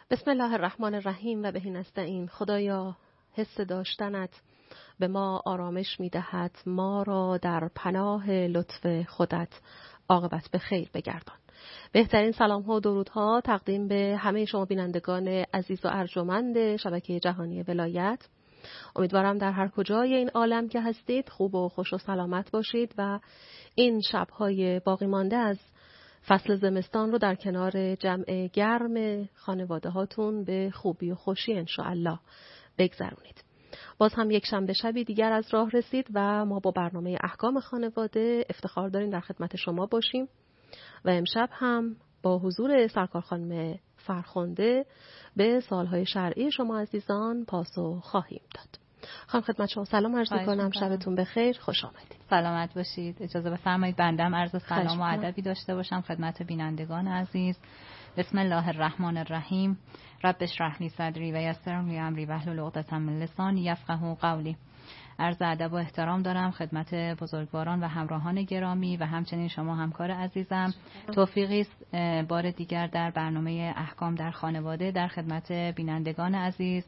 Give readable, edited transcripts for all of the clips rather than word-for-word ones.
بسم الله الرحمن الرحیم و بهی نستعین. خدایا حس داشتنت به ما آرامش می‌دهد، ما را در پناه لطف خودت عاقبت به خیر بگردان. بهترین سلام ها و درودها تقدیم به همه شما بینندگان عزیز و ارجمند شبکه جهانی ولایت. امیدوارم در هر کجای این عالم که هستید خوب و خوش و سلامت باشید و این شب‌های باقی مانده از فصل زمستان رو در کنار جمع گرم خانواده هاتون به خوبی و خوشی انشاءالله بگذرونید. باز هم یک شنبه شبی دیگر از راه رسید و ما با برنامه احکام خانواده افتخار داریم در خدمت شما باشیم و امشب هم با حضور سرکار خانم فرخنده به سوالهای شرعی شما عزیزان پاسخ خواهیم داد. خانم خدمت شما سلام عرض می‌کنم، شبتون بخیر، خوش آمدید. سلامت باشید. اجازه بفرمایید بندم عرض سلام و ادبی داشته باشم خدمت بینندگان عزیز. بسم الله الرحمن الرحیم. رب اشرح لی صدری و یسر لی امری واحلل عقدة من لسانی یفقهوا قولی. عرض ادب و احترام دارم خدمت بزرگواران و همراهان گرامی و همچنین شما همکار عزیزم. توفیقی است بار دیگر در برنامه احکام در خانواده در خدمت بینندگان عزیز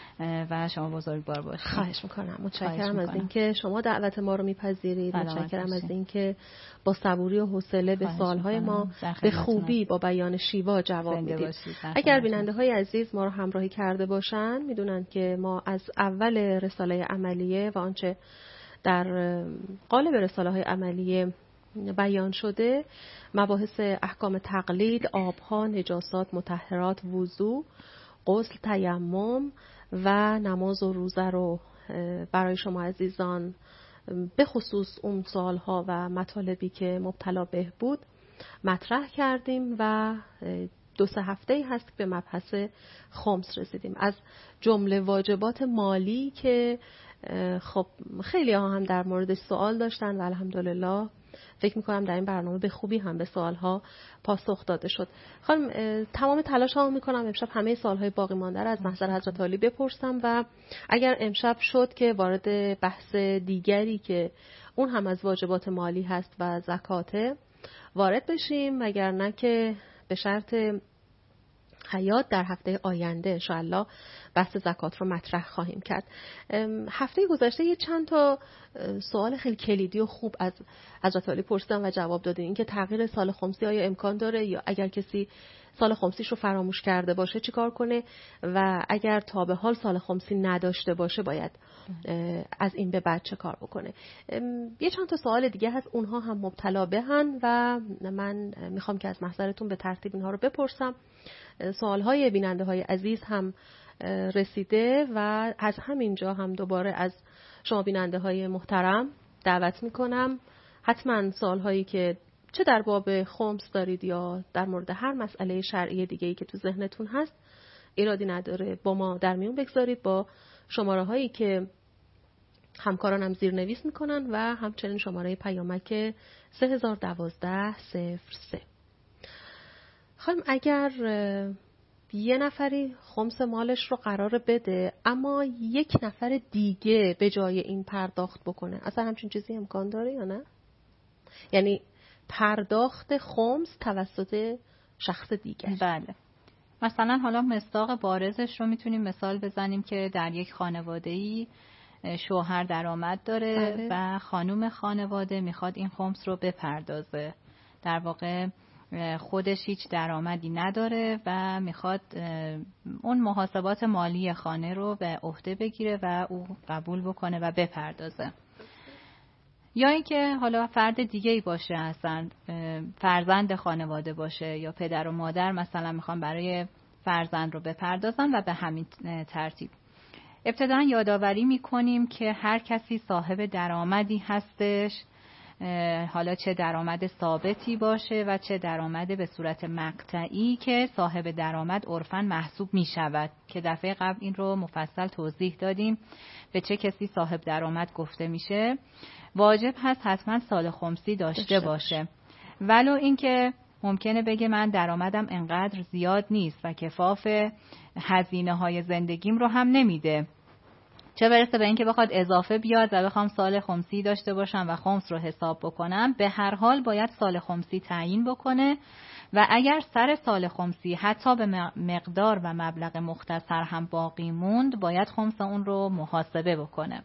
و شما بزرگوار باشید. خواهش میکنم. متشکرم از اینکه شما دعوت ما رو میپذیرید. متشکرم از اینکه با صبوری و حوصله به سوالهای ما به خوبی با بیان شیوا جواب میدید. اگر بیننده های عزیز ما رو همراهی کرده باشن میدونن که ما از اول رساله عملیه و آنچه در قالب رساله های عملیه بیان شده مباحث احکام تقلید، آبها، نجاسات، مطهرات، وضو، غسل، تیمم و نماز و روزه رو برای شما عزیزان به خصوص اون سوالها و مطالبی که مبتلا به بود مطرح کردیم و 2-3 هفته‌ای هست که به مبحث خمس رسیدیم. از جمله واجبات مالی که خب خیلی ها هم در موردش سوال داشتن و الحمدلله فکر میکنم در این برنامه به خوبی هم به سوالها پاسخ داده شد. خانم تمام تلاش ها میکنم امشب همه سوالهای باقی مانده را از محضر حضرت عالی بپرسم و اگر امشب شد که وارد بحث دیگری که اون هم از واجبات مالی هست و زکاته وارد بشیم، وگرنه که به شرط حیات در هفته آینده انشاءالله بحث زکات رو مطرح خواهیم کرد. هفته گذشته یه چند تا سوال خیلی کلیدی و خوب از حضرت عالی پرسیدم و جواب دادیم. اینکه تغییر سال خمسی آیا امکان داره، یا اگر کسی سال خمسیش رو فراموش کرده باشه چی کار کنه، و اگر تا به حال سال خمسی نداشته باشه باید از این به بعد چه کار بکنه. یه چند تا سوال دیگه هست اونها هم مبتلا بهن و من میخوام که از محضرتون به ترتیب اینها رو بپرسم. سوالهای بیننده های عزیز هم رسیده و از همینجا هم دوباره از شما بیننده های محترم دعوت میکنم حتما سوالهایی که چه در باب خمس دارید یا در مورد هر مسئله شرعی دیگه‌ای که تو ذهنتون هست ایرادی نداره با ما در میون بگذارید با شماره هایی که همکارانم زیرنویس میکنن و همچنین شماره پیامک 3012-03. خانم اگر یه نفری خمس مالش رو قرار بده اما یک نفر دیگه به جای این پرداخت بکنه، اصلا همچین چیزی امکان داره یا نه؟ یعنی پرداخت خمس توسط شخص دیگر. بله. مثلا حالا مصداق بارزش رو میتونیم مثال بزنیم که در یک خانواده‌ای شوهر درآمد داره بله. و خانم خانواده میخواد این خمس رو بپردازه. در واقع خودش هیچ درآمدی نداره و میخواد اون محاسبات مالی خانه رو به عهده بگیره و او قبول بکنه و بپردازه. یا اینکه حالا فرد دیگه‌ای باشه، اصلا فرزند خانواده باشه یا پدر و مادر مثلا میخوان برای فرزند رو بپردازن و به همین ترتیب. ابتداً یادآوری میکنیم که هر کسی صاحب درآمدی هستش، حالا چه درآمد ثابتی باشه و چه درآمد به صورت مقطعی که صاحب درآمد عرفاً محسوب می شود که دفعه قبل این رو مفصل توضیح دادیم به چه کسی صاحب درآمد گفته میشه. واجب هست حتما سال خمسی داشته باشه، ولو اینکه ممکنه بگه من درآمدم انقدر زیاد نیست و کفاف هزینه های زندگیم رو هم نمیده، چه برسه به اینکه بخواد اضافه بیاد و بخوام سال خمسی داشته باشم و خمس رو حساب بکنم، به هر حال باید سال خمسی تعیین بکنه و اگر سر سال خمسی حتی به مقدار و مبلغ مختصر هم باقی موند، باید خمس اون رو محاسبه بکنه.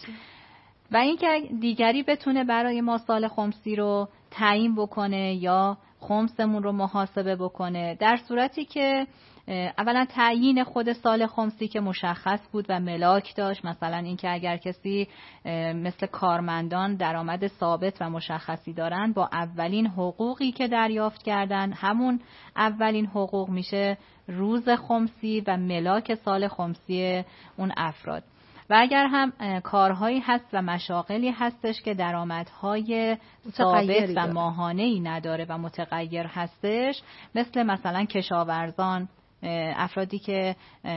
و اینکه دیگری بتونه برای ما سال خمسی رو تعیین بکنه یا خمسمون رو محاسبه بکنه، در صورتی که اولا تعیین خود سال خمسی که مشخص بود و ملاک داشت، مثلا اینکه اگر کسی مثل کارمندان درآمد ثابت و مشخصی دارن، با اولین حقوقی که دریافت کردن، همون اولین حقوق میشه روز خمسی و ملاک سال خمسی اون افراد. و اگر هم کارهایی هست و مشاغلی هستش که درآمدهای ثابت و ماهانه‌ای نداره و متغیر هستش، مثلا کشاورزان، افرادی که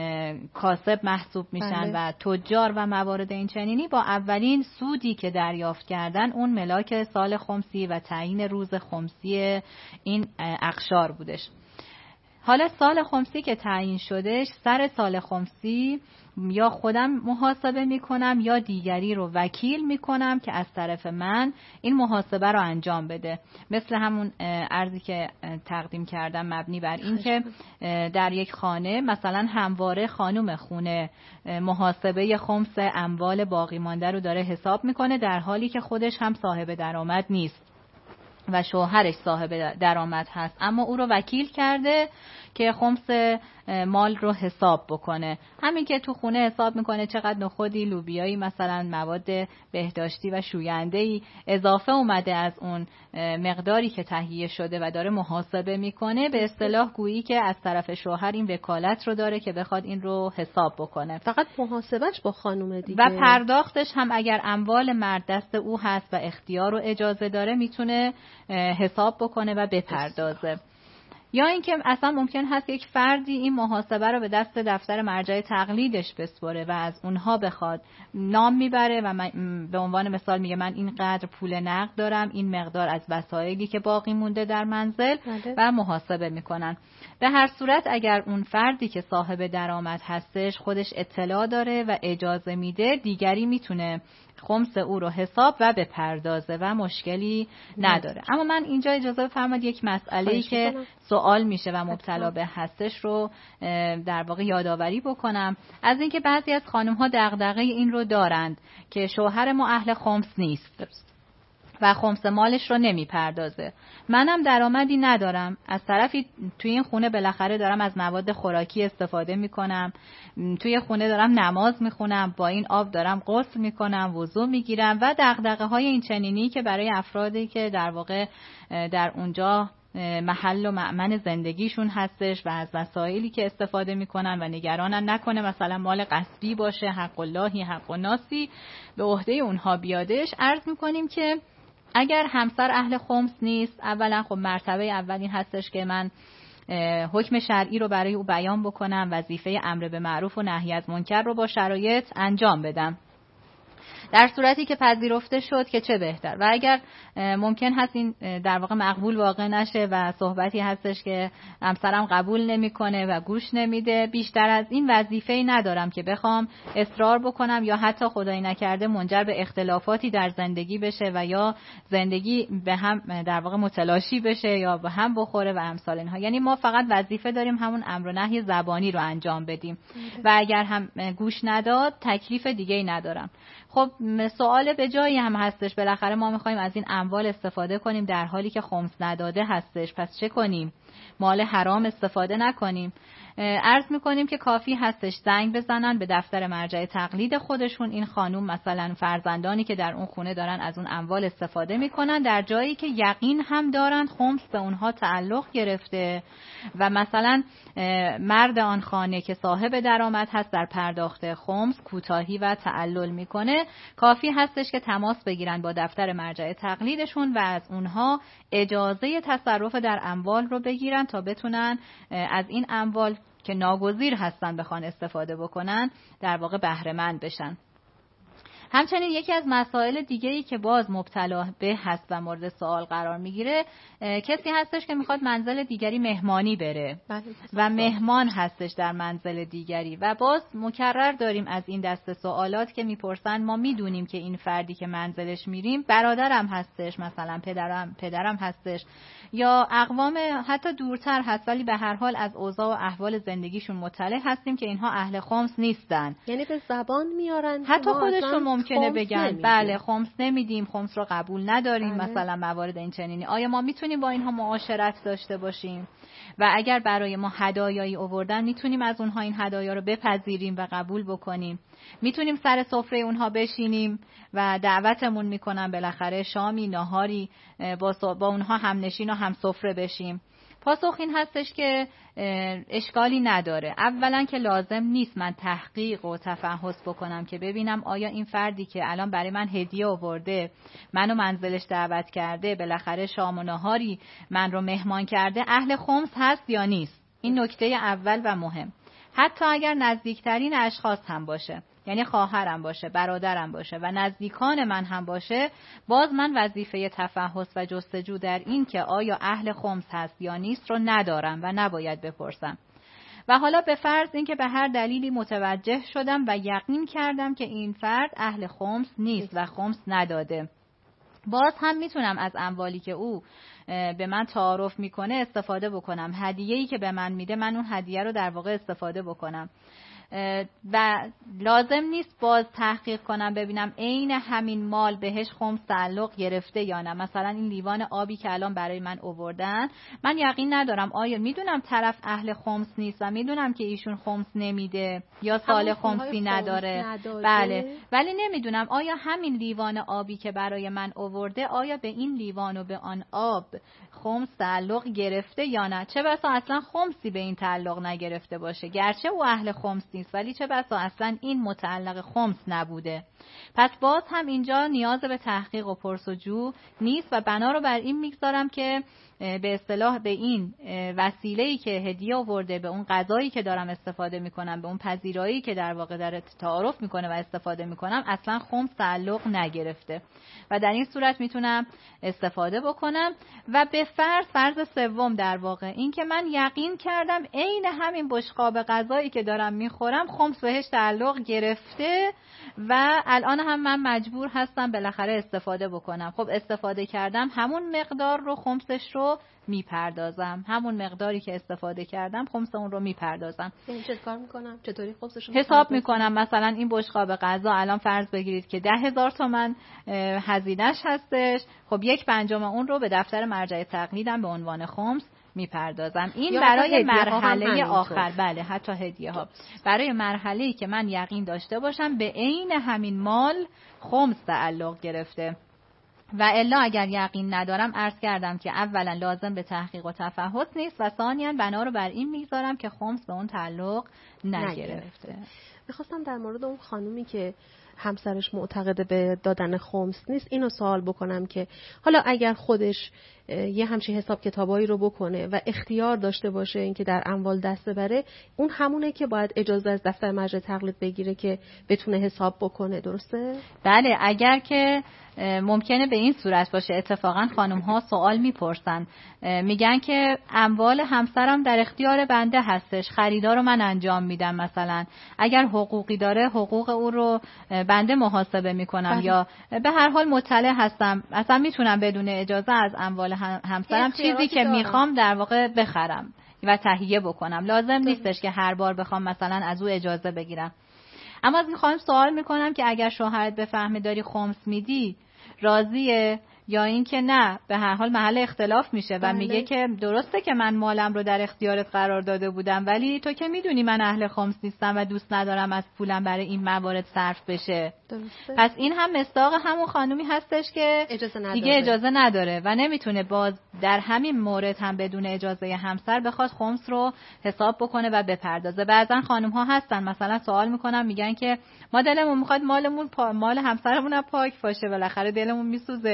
کاسب محسوب میشن و تجار و موارد این چنینی، با اولین سودی که دریافت کردن اون ملاک سال خمسی و تعیین روز خمسی این اقشار بودش. حالا سال خمسی که تعیین شدش، سر سال خمسی یا خودم محاسبه میکنم یا دیگری رو وکیل میکنم که از طرف من این محاسبه رو انجام بده. مثل همون عرضی که تقدیم کردم مبنی بر این که در یک خانه مثلا همواره خانم خونه محاسبه خمس اموال باقی مانده رو داره حساب میکنه، در حالی که خودش هم صاحب درآمد نیست و شوهرش صاحب درآمد هست، اما او رو وکیل کرده که خمس مال رو حساب بکنه. همین که تو خونه حساب میکنه چقدر نخودی، لوبیایی، مثلا مواد بهداشتی و شوینده‌ای اضافه اومده از اون مقداری که تهیه شده و داره محاسبه میکنه، به اصطلاح گویی که از طرف شوهر این وکالت رو داره که بخواد این رو حساب بکنه. فقط محاسبهش با خانومه دیگه. و پرداختش هم اگر اموال مرد دست او هست و اختیار و اجازه داره، میتونه حساب بکنه و بپردازه. یا اینکه اصلا ممکن هست یک فردی این محاسبه رو به دست دفتر مرجع تقلیدش بسپره و از اونها بخواد، نام میبره و به عنوان مثال میگه من اینقدر پول نقد دارم، این مقدار از وسایلی که باقی مونده در منزل و محاسبه میکنن. به هر صورت اگر اون فردی که صاحب درآمد هستش خودش اطلاع داره و اجازه میده، دیگری میتونه خمس او رو حساب و به پردازه و مشکلی نداره. اما من اینجا اجازه بفرمایید یک مسئله‌ای که سوال میشه و مبتلا به هستش رو در واقع یادآوری بکنم، از اینکه بعضی از خانم‌ها دغدغه این رو دارند که شوهر ما اهل خمس نیست و خمس مالش رو نمی پردازه. منم درآمدی ندارم، از طرفی توی این خونه بالاخره دارم از مواد خوراکی استفاده می کنم، توی خونه دارم نماز می خونم، با این آب دارم غسل می کنم، وضو می گیرم و دغدغه های این چنینی که برای افرادی که در واقع در اونجا محل و مأمن زندگیشون هستش و از وسایلی که استفاده میکنن و نگرانن نکنه مثلا مال غصبی باشه، حق اللهی حق الناسی به عهده اونها بیادش، عرض میکنیم که اگر همسر اهل خمس نیست، اولا خب مرتبه اولین هستش که من حکم شرعی رو برای او بیان بکنم، وظیفه امر به معروف و نهی از منکر رو با شرایط انجام بدم. در صورتی که پذیرفته شد که چه بهتر. و اگر ممکن هست این در واقع مقبول واقع نشه و صحبتی هستش که همسرم قبول نمیکنه و گوش نمیده، بیشتر از این وظیفه‌ای ندارم که بخوام اصرار بکنم یا حتی خدای نکرده منجر به اختلافاتی در زندگی بشه و یا زندگی به هم در واقع متلاشی بشه یا به هم بخوره و امثال اینها. یعنی ما فقط وظیفه داریم همون امر و نهی زبانی رو انجام بدیم و اگر هم گوش نداد تکلیف دیگه‌ای ندارم. خب سوال به جایی هم هستش، بالاخره ما میخوایم از این اموال استفاده کنیم در حالی که خمس نداده هستش، پس چه کنیم؟ مال حرام استفاده نکنیم. عرض میکنیم که کافی هستش زنگ بزنن به دفتر مرجع تقلید خودشون، این خانوم مثلا فرزندانی که در اون خونه دارن از اون اموال استفاده میکنن، در جایی که یقین هم دارن خمس به اونها تعلق گرفته و مثلا مرد آن خانه که صاحب درآمد هست در پرداخت خمس کوتاهی و تعلل میکنه، کافی هستش که تماس بگیرن با دفتر مرجع تقلیدشون و از اونها اجازه تصرف در اموال رو بگیرن تا بتونن از این اموال که ناگزیر هستن بخوان استفاده بکنن در واقع بهره مند بشن. همچنین یکی از مسائل دیگه‌ای که باز مبتلا به هست و مورد سوال قرار میگیره، کسی هستش که میخواد منزل دیگری مهمانی بره و مهمان هستش در منزل دیگری و باز مکرر داریم از این دسته سوالات که میپرسن ما میدونیم که این فردی که منزلش میریم برادرم هستش، مثلا پدرم هستش یا اقوام حتی دورتر هست، ولی به هر حال از اوضاع و احوال زندگیشون مطلع هستیم که اینها اهل خمس نیستن. یعنی به زبان میارن حتی خودشون ممکنه بگن بله خمس نمیدیم، خمس رو قبول نداریم، مثلا موارد این چنینی. آیا ما میتونیم با اینها معاشرت داشته باشیم و اگر برای ما هدایایی آوردن میتونیم از اونها این هدایا رو بپذیریم و قبول بکنیم؟ میتونیم سر سفره اونها بشینیم و دعوتمون میکنن بالاخره شامی ناهاری با اونها هم نشین و هم سفره بشیم؟ پاسخ این هستش که اشکالی نداره. اولا که لازم نیست من تحقیق و تفحص بکنم که ببینم آیا این فردی که الان برای من هدیه آورده، منو منزلش دعوت کرده، بالاخره شام و ناهاری من رو مهمان کرده، اهل خمس هست یا نیست. این نکته اول و مهم. حتی اگر نزدیکترین اشخاص هم باشه، یعنی خواهرم باشه، برادرم باشه و نزدیکان من هم باشه، باز من وظیفه تفحص و جستجو در این که آیا اهل خمس هست یا نیست رو ندارم و نباید بپرسم. و حالا به فرض اینکه به هر دلیلی متوجه شدم و یقین کردم که این فرد اهل خمس نیست و خمس نداده، باز هم میتونم از اموالی که او به من تعارف میکنه استفاده بکنم. هدیه‌ای که به من میده من اون هدیه رو در واقع استفاده بکنم و لازم نیست باز تحقیق کنم ببینم عین همین مال بهش خمس تعلق گرفته یا نه. مثلا این لیوان آبی که الان برای من آوردن، من یقین ندارم آیا میدونم طرف اهل خمس نیست و میدونم که ایشون خمس نمیده یا سال خمسی نداره، بله، ولی نمیدونم آیا همین لیوان آبی که برای من آورده آیا به این لیوان و به آن آب خمس تعلق گرفته یا نه. چه بسا اصلا خمسی به این تعلق نگرفته باشه، گرچه او اهل خمس نیست، ولی چه بسا اصلا این متعلق خمس نبوده. پس باز هم اینجا نیاز به تحقیق و پرسجو نیست و بنا رو بر این میگذارم که به اصطلاح به این وسیله‌ای که هدیه آورده، به اون غذایی که دارم استفاده میکنم، به اون پذیرایی که در واقع در تعارف میکنه و استفاده میکنم، اصلا خمس تعلق نگرفته و در این صورت میتونم استفاده بکنم. و به فرض سوم در واقع این که من یقین کردم عین همین بشقاب غذایی که دارم میخورم خمس بهش تعلق گرفته و الان هم من مجبور هستم بالاخره استفاده بکنم. خب استفاده کردم، همون مقدار رو خمسش رو میپردازم، همون مقداری که استفاده کردم خمس اون رو میپردازم. یعنی چه کار میکنم؟ چطوری خمسش رو حساب میکنم؟ مثلا این بشقاب غذا الان فرض بگیرید که 10,000 تومان هزینه‌اش هستش، خب 1/5 اون رو به دفتر مرجع تقلیدم به عنوان خمس میپردازم. این برای مرحله آخر، بله، حتی هدیه ها برای مرحله‌ای که من یقین داشته باشم به عین همین مال خمس تعلق گرفته. و الا اگر یقین ندارم، عرض کردم که اولا لازم به تحقیق و تفحص نیست و ثانیاً بنا رو بر این میگذارم که خمس به اون تعلق نگرفته. میخواستم در مورد اون خانومی که همسرش معتقد به دادن خمس نیست اینو سوال بکنم که حالا اگر خودش یه همچین حساب کتابایی رو بکنه و اختیار داشته باشه اینکه در اموال دست ببره، اون همونه که باید اجازه از دفتر مرجع تقلید بگیره که بتونه حساب بکنه، درسته؟ بله، اگر که ممکنه به این صورت باشه. اتفاقا خانم ها سوال میپرسن، میگن که اموال همسرم در اختیار بنده هستش، خریدا رو من انجام میدم، مثلا اگر حقوقی داره حقوق او رو بنده محاسبه میکنم یا به هر حال مطلع هستم، اصلا میتونم بدون اجازه از اموال همسرم چیزی که میخوام در واقع بخرم و تهیه بکنم. لازم نیستش که هر بار بخوام مثلا از او اجازه بگیرم. اما از این خانم سوال میکنم که اگر شوهرت بفهمه داری خمس میدی راضیه یا این که نه؟ به هر حال محل اختلاف میشه و میگه که درسته که من مالم رو در اختیارت قرار داده بودم، ولی تو که میدونی من اهل خمس نیستم و دوست ندارم از پولم برای این موارد صرف بشه. درسته. پس این هم مصداق همون خانومی هستش که دیگه اجازه نداره و نمیتونه باز در همین مورد هم بدون اجازه همسر بخواد خمس رو حساب بکنه و بپردازه. بعضن خانم ها هستن مثلا سوال میکنن، میگن که ما دلمون میخواد مال همسرمون پاک باشه، بالاخره دلمون میسوزه، دوست داریم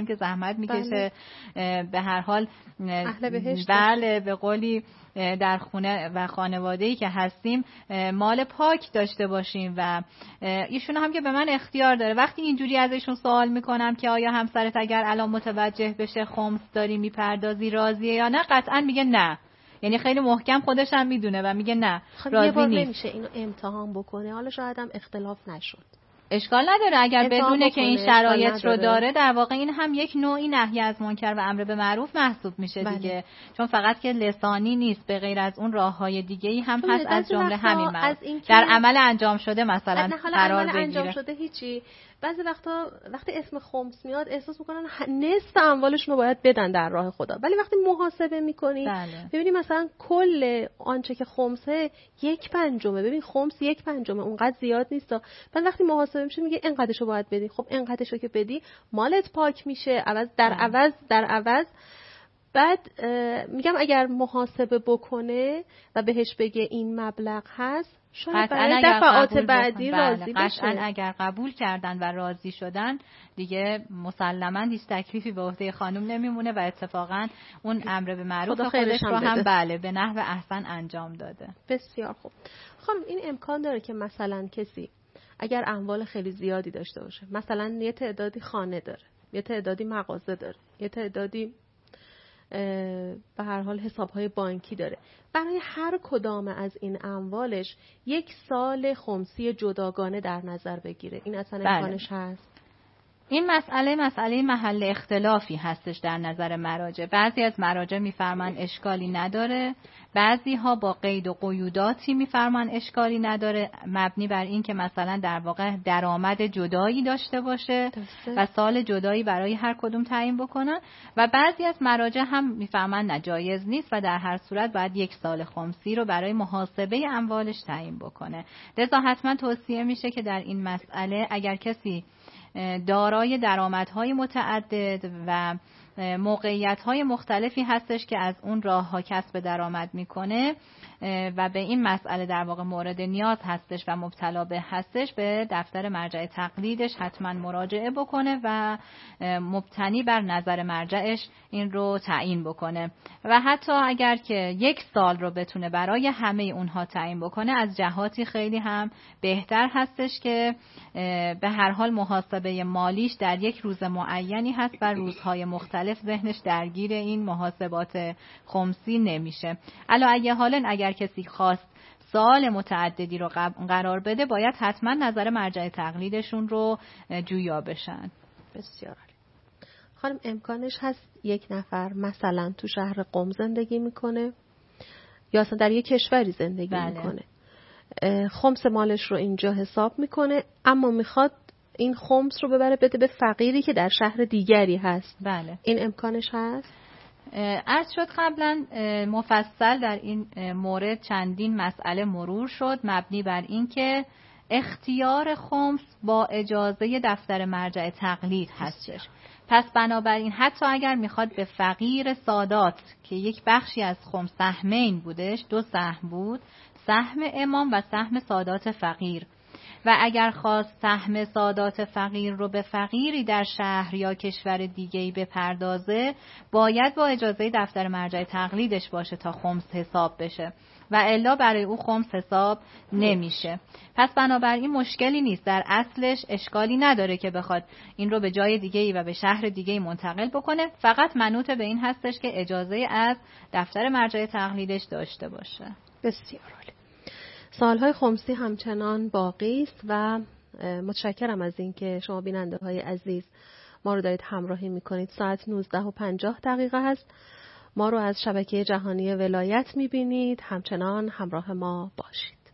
داریم که زحمت میکشه، به هر حال اهل بهشت، بله به قولی در خونه و خانواده‌ای که هستیم مال پاک داشته باشیم. و ایشون هم که به من اختیار داره، وقتی اینجوری ازشون سوال میکنم که آیا همسرت اگر الان متوجه بشه خمس داری میپردازی راضیه یا نه، قطعا میگه نه. یعنی خیلی محکم خودش هم میدونه و میگه نه، راضی یه بار نیست. نمیشه اینو امتحان بکنه؟ حالا شاید هم اختلاف نشد، اشکال نداره اگر بدونه که این شرایط رو داره. در واقع این هم یک نوعی نهی از منکر و امر به معروف محسوب میشه دیگه. چون فقط که لسانی نیست، به غیر از اون راههای دیگه‌ای هم هست، از جمله همین در عمل انجام شده مثلا قرار بگیره. انجام شده هیچی. بعضی وقتا وقتی اسم خمس میاد احساس میکنن نصف اموالشون رو باید بدن در راه خدا، ولی وقتی محاسبه میکنی ببینی مثلا کل آنچه که خمسه 1/5. ببین خمس 1/5 اونقدر زیاد نیست. بعد وقتی محاسبه میشه میگه اینقدرشو باید بدی. خب اینقدرشو که بدی مالت پاک میشه، در عوض بعد میگم اگر محاسبه بکنه و بهش بگه این مبلغ هست، شاید برای دفعات بعدی راضی بشه. قطعاً اگر قبول کردن و راضی شدن دیگه مسلماً هیچ تکلیفی به عهده خانم نمیمونه و اتفاقاً اون امر به معروف خودش رو هم به نحو احسن انجام داده. بسیار خوب. خانم این امکان داره که مثلا کسی اگر اموال خیلی زیادی داشته باشه، مثلا یه تعدادی خانه داره، یه تعدادی مغازه داره، یه تعدادی به هر حال حساب‌های بانکی داره، برای هر کدام از این اموالش 1 سال خمسی جداگانه در نظر بگیره. این اصلا امکانش هست؟ این مسئله محل اختلافی هستش در نظر مراجع. بعضی از مراجع میفرمان اشکالی نداره، بعضی ها با قید و قیوداتی میفرمان اشکالی نداره، مبنی بر این که مثلا در واقع درآمد جدایی داشته باشه و سال جدایی برای هر کدوم تعیین بکنن. و بعضی از مراجع هم میفرمان ناجایز نیست و در هر صورت باید 1 سال خمسی رو برای محاسبه اموالش تعیین بکنه. لذا حتما توصیه میشه که در این مسئله اگر کسی دارای درآمدهای متعدد و موقعیت‌های مختلفی هستش که از اون راه‌ها کسب درآمد میکنه و به این مسئله در واقع مورد نیاز هستش و مبتلا به هستش، به دفتر مرجع تقلیدش حتما مراجعه بکنه و مبتنی بر نظر مرجعش این رو تعیین بکنه. و حتی اگر که 1 سال رو بتونه برای همه اونها تعیین بکنه، از جهاتی خیلی هم بهتر هستش که به هر حال محاسبه مالیش در 1 روز معینی هست و روزهای مختلف ذهنش درگیر این محاسبات خمسی نمیشه. علا اگه حالا اگر کسی خواست سال متعددی رو قرار بده، باید حتما نظر مرجع تقلیدشون رو جویا بشن. بسیار عالی. خانم امکانش هست 1 نفر مثلا تو شهر قم زندگی میکنه یا اصلا در یک کشوری زندگی میکنه، خمس مالش رو اینجا حساب میکنه، اما میخواد این خمس رو ببره بده به فقیری که در شهر دیگری هست. این امکانش هست؟ عرض شد قبلا مفصل در این مورد چندین مسئله مرور شد، مبنی بر این که اختیار خمس با اجازه دفتر مرجع تقلید هستش. پس بنابراین حتی اگر میخواد به فقیر سادات که یک بخشی از خمس سهمین بودش، 2 سهم بود، سهم امام و سهم سادات فقیر، و اگر خواست سهم سادات فقیر رو به فقیری در شهر یا کشور دیگه‌ای بپردازه، باید با اجازه دفتر مرجع تقلیدش باشه تا خمس حساب بشه و الا برای او خمس حساب نمیشه. پس بنابراین مشکلی نیست، در اصلش اشکالی نداره که بخواد این رو به جای دیگه‌ای و به شهر دیگه‌ای منتقل بکنه، فقط منوط به این هستش که اجازه از دفتر مرجع تقلیدش داشته باشه. بسیار عالی. سالهای خمسی همچنان باقی است و متشکرم از اینکه شما بیننده های عزیز ما رو دارید همراهی میکنید. ساعت 19:50 هست. ما رو از شبکه جهانی ولایت میبینید. همچنان همراه ما باشید.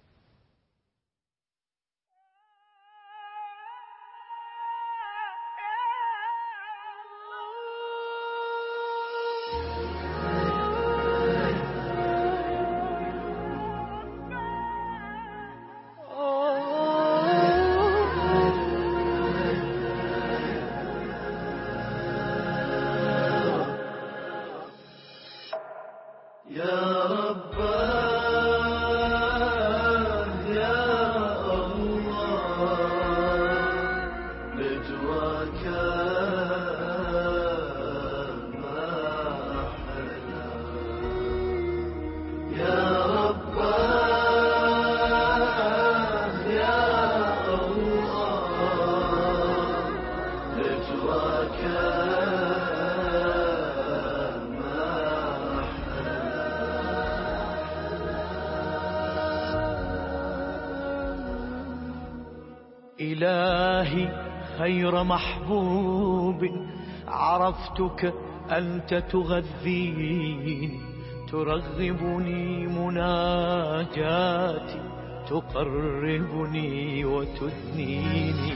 إلهي خير محبوب عرفتك أنت تغذيني، ترغبني مناجاتي، تقربني وتثنيني،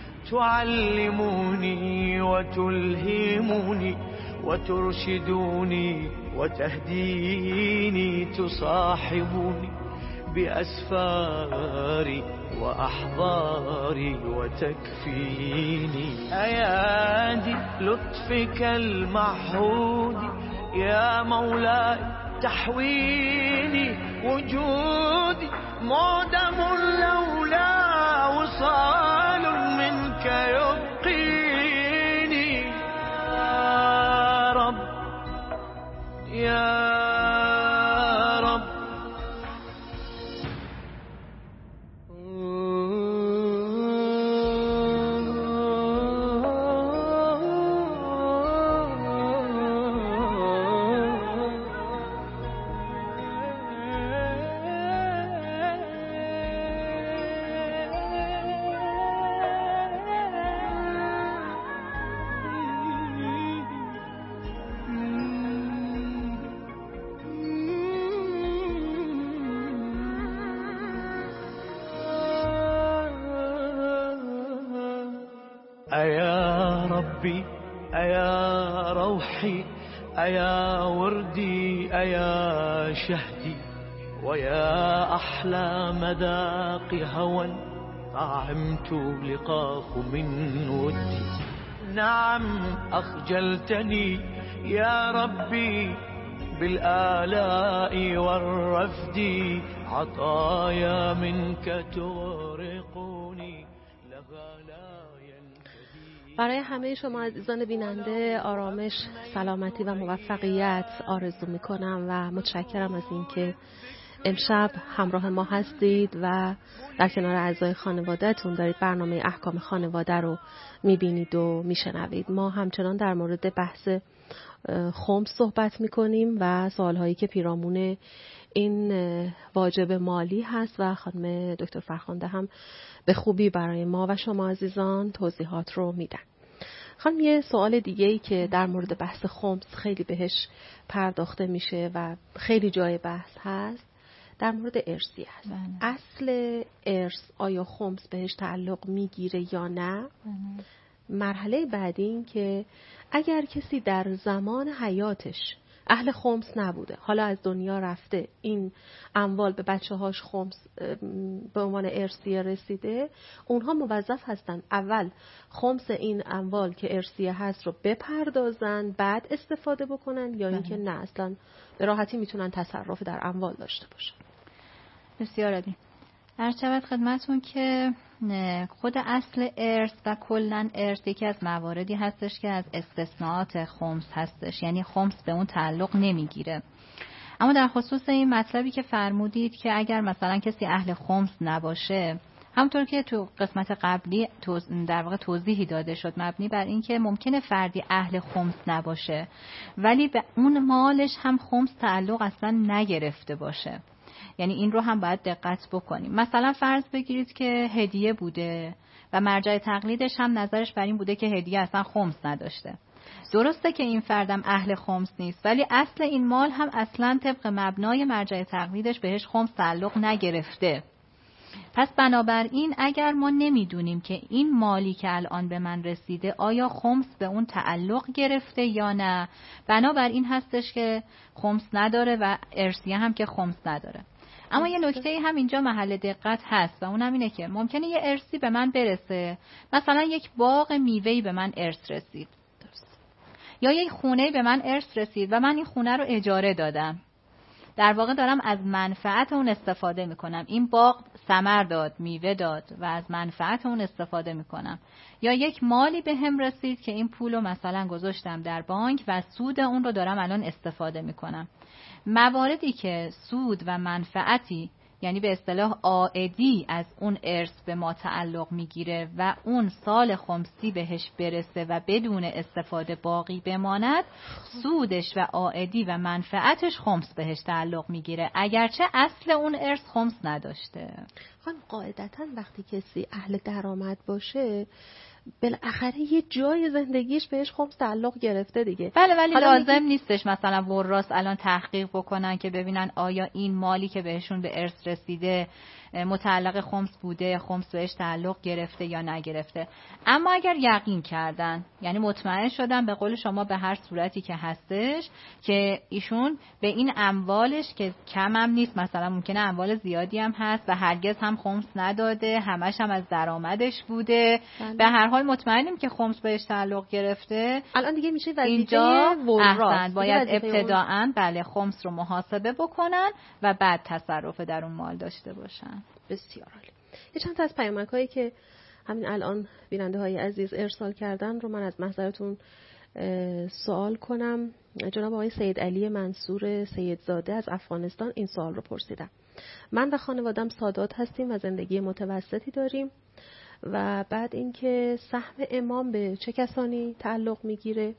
تعلمني وتلهمني وترشدني وتهديني، تصاحبني بأسفاري وأحضاري وتكفيني. أيادي لطفك المعهود يا مولاي تحويني، وجودي معدم لولا وصال منك يبقيني. يا رب يا أيا ربي أيا روحي أيا وردي أيا شهدي، ويا أحلى مذاق هوى طعمت لقاه من ودي. نعم أخجلتني يا ربي بالآلاء والرفد، عطايا منك تغرقني لها لا. برای همه شما عزیزان بیننده آرامش، سلامتی و موفقیت آرزو میکنم و متشکرم از اینکه امشب همراه ما هستید و در کنار اعضای خانواده‌تون دارید برنامه احکام خانواده رو میبینید و میشنوید. ما همچنان در مورد بحث خمس صحبت میکنیم و سوالهایی که پیرامون این واجب مالی هست و خانم دکتر فرخنده هم به خوبی برای ما و شما عزیزان توضیحات رو میدن. خانم یه سوال دیگه‌ای که در مورد بحث خمس خیلی بهش پرداخته میشه و خیلی جای بحث هست در مورد ارثی هست. اصل ارث آیا خمس بهش تعلق میگیره یا نه؟ مرحله بعدی این که اگر کسی در زمان حیاتش اهل خمس نبوده، حالا از دنیا رفته، این اموال به بچه‌هاش خمس به عنوان ارثیه رسیده، اونها موظف هستن اول خمس این اموال که ارثیه هست رو بپردازن بعد استفاده بکنن، یا اینکه نه اصلا به راحتی میتونن تصرف در اموال داشته باشن. بسیار عالی. عرض شود خدمتون که خود اصل ارث و کلن ارث یکی از مواردی هستش که از استثناءات خمس هستش، یعنی خمس به اون تعلق نمیگیره. اما در خصوص این مطلبی که فرمودید که اگر مثلا کسی اهل خمس نباشه، همونطور که تو قسمت قبلی در واقع توضیحی داده شد، مبنی بر این که ممکنه فردی اهل خمس نباشه ولی به اون مالش هم خمس تعلق اصلا نگرفته باشه. یعنی این رو هم باید دقت بکنیم. مثلا فرض بگیرید که هدیه بوده و مرجع تقلیدش هم نظرش بر این بوده که هدیه اصلا خمس نداشته. درسته که این فردم اهل خمس نیست ولی اصل این مال هم اصلا طبق مبنای مرجع تقلیدش بهش خمس تعلق نگرفته. پس بنابراین اگر ما نمیدونیم که این مالی که الان به من رسیده آیا خمس به اون تعلق گرفته یا نه، بنابراین هستش که خمس نداره و ارثیه هم که خمس نداره. اما یه نکته هم اینجا محل دقت هست و اونم اینه که ممکنه یه ارثی به من برسه، مثلا یک باغ میوه‌ای به من ارث رسید یا یک خونه به من ارث رسید و من این خونه رو اجاره دادم، در واقع دارم از منفعت اون استفاده میکنم. این باغ ثمر داد، میوه داد و از منفعت اون استفاده میکنم. یا یک مالی به هم رسید که این پولو مثلا گذاشتم در بانک و سود اون رو دارم الان استفاده میکنم. مواردی که سود و منفعتی یعنی به اصطلاح عائدی از اون ارث به ما تعلق میگیره و اون سال خمسی بهش برسه و بدون استفاده باقی بماند، سودش و عائدی و منفعتش خمس بهش تعلق میگیره، اگرچه اصل اون ارث خمس نداشته. خانم قاعدتاً وقتی کسی اهل درآمد باشه بالاخره یه جای زندگیش بهش خمس تعلق گرفته دیگه. بله، ولی لازم نیستش مثلا وراث الان تحقیق بکنن که ببینن آیا این مالی که بهشون به ارث رسیده متعلق خمس بوده، خمس بهش تعلق گرفته یا نگرفته. اما اگر یقین کردن، یعنی مطمئن شدن به قول شما به هر صورتی که هستش که ایشون به این اموالش که کم هم نیست، مثلا ممکنه اموال زیادی هم هست و هرگز هم خمس نداده، همش هم از درآمدش بوده، به هر حال مطمئنیم که خمس بهش تعلق گرفته، الان دیگه میشه وظیفه اینجا وراث باید ابتداءً بله خمس رو محاسبه بکنن و بعد تصرف در اون مال داشته باشن. بسیار عالی. یه چند تا از پیامک‌هایی که همین الان بیننده‌های عزیز ارسال کردن رو من از محضرتون سوال کنم. جناب آقای سید علی منصور سیدزاده از افغانستان این سوال رو پرسیدن. من و خانوادم سادات هستیم و زندگی متوسطی داریم و بعد اینکه سهم امام به چه کسانی تعلق میگیره؟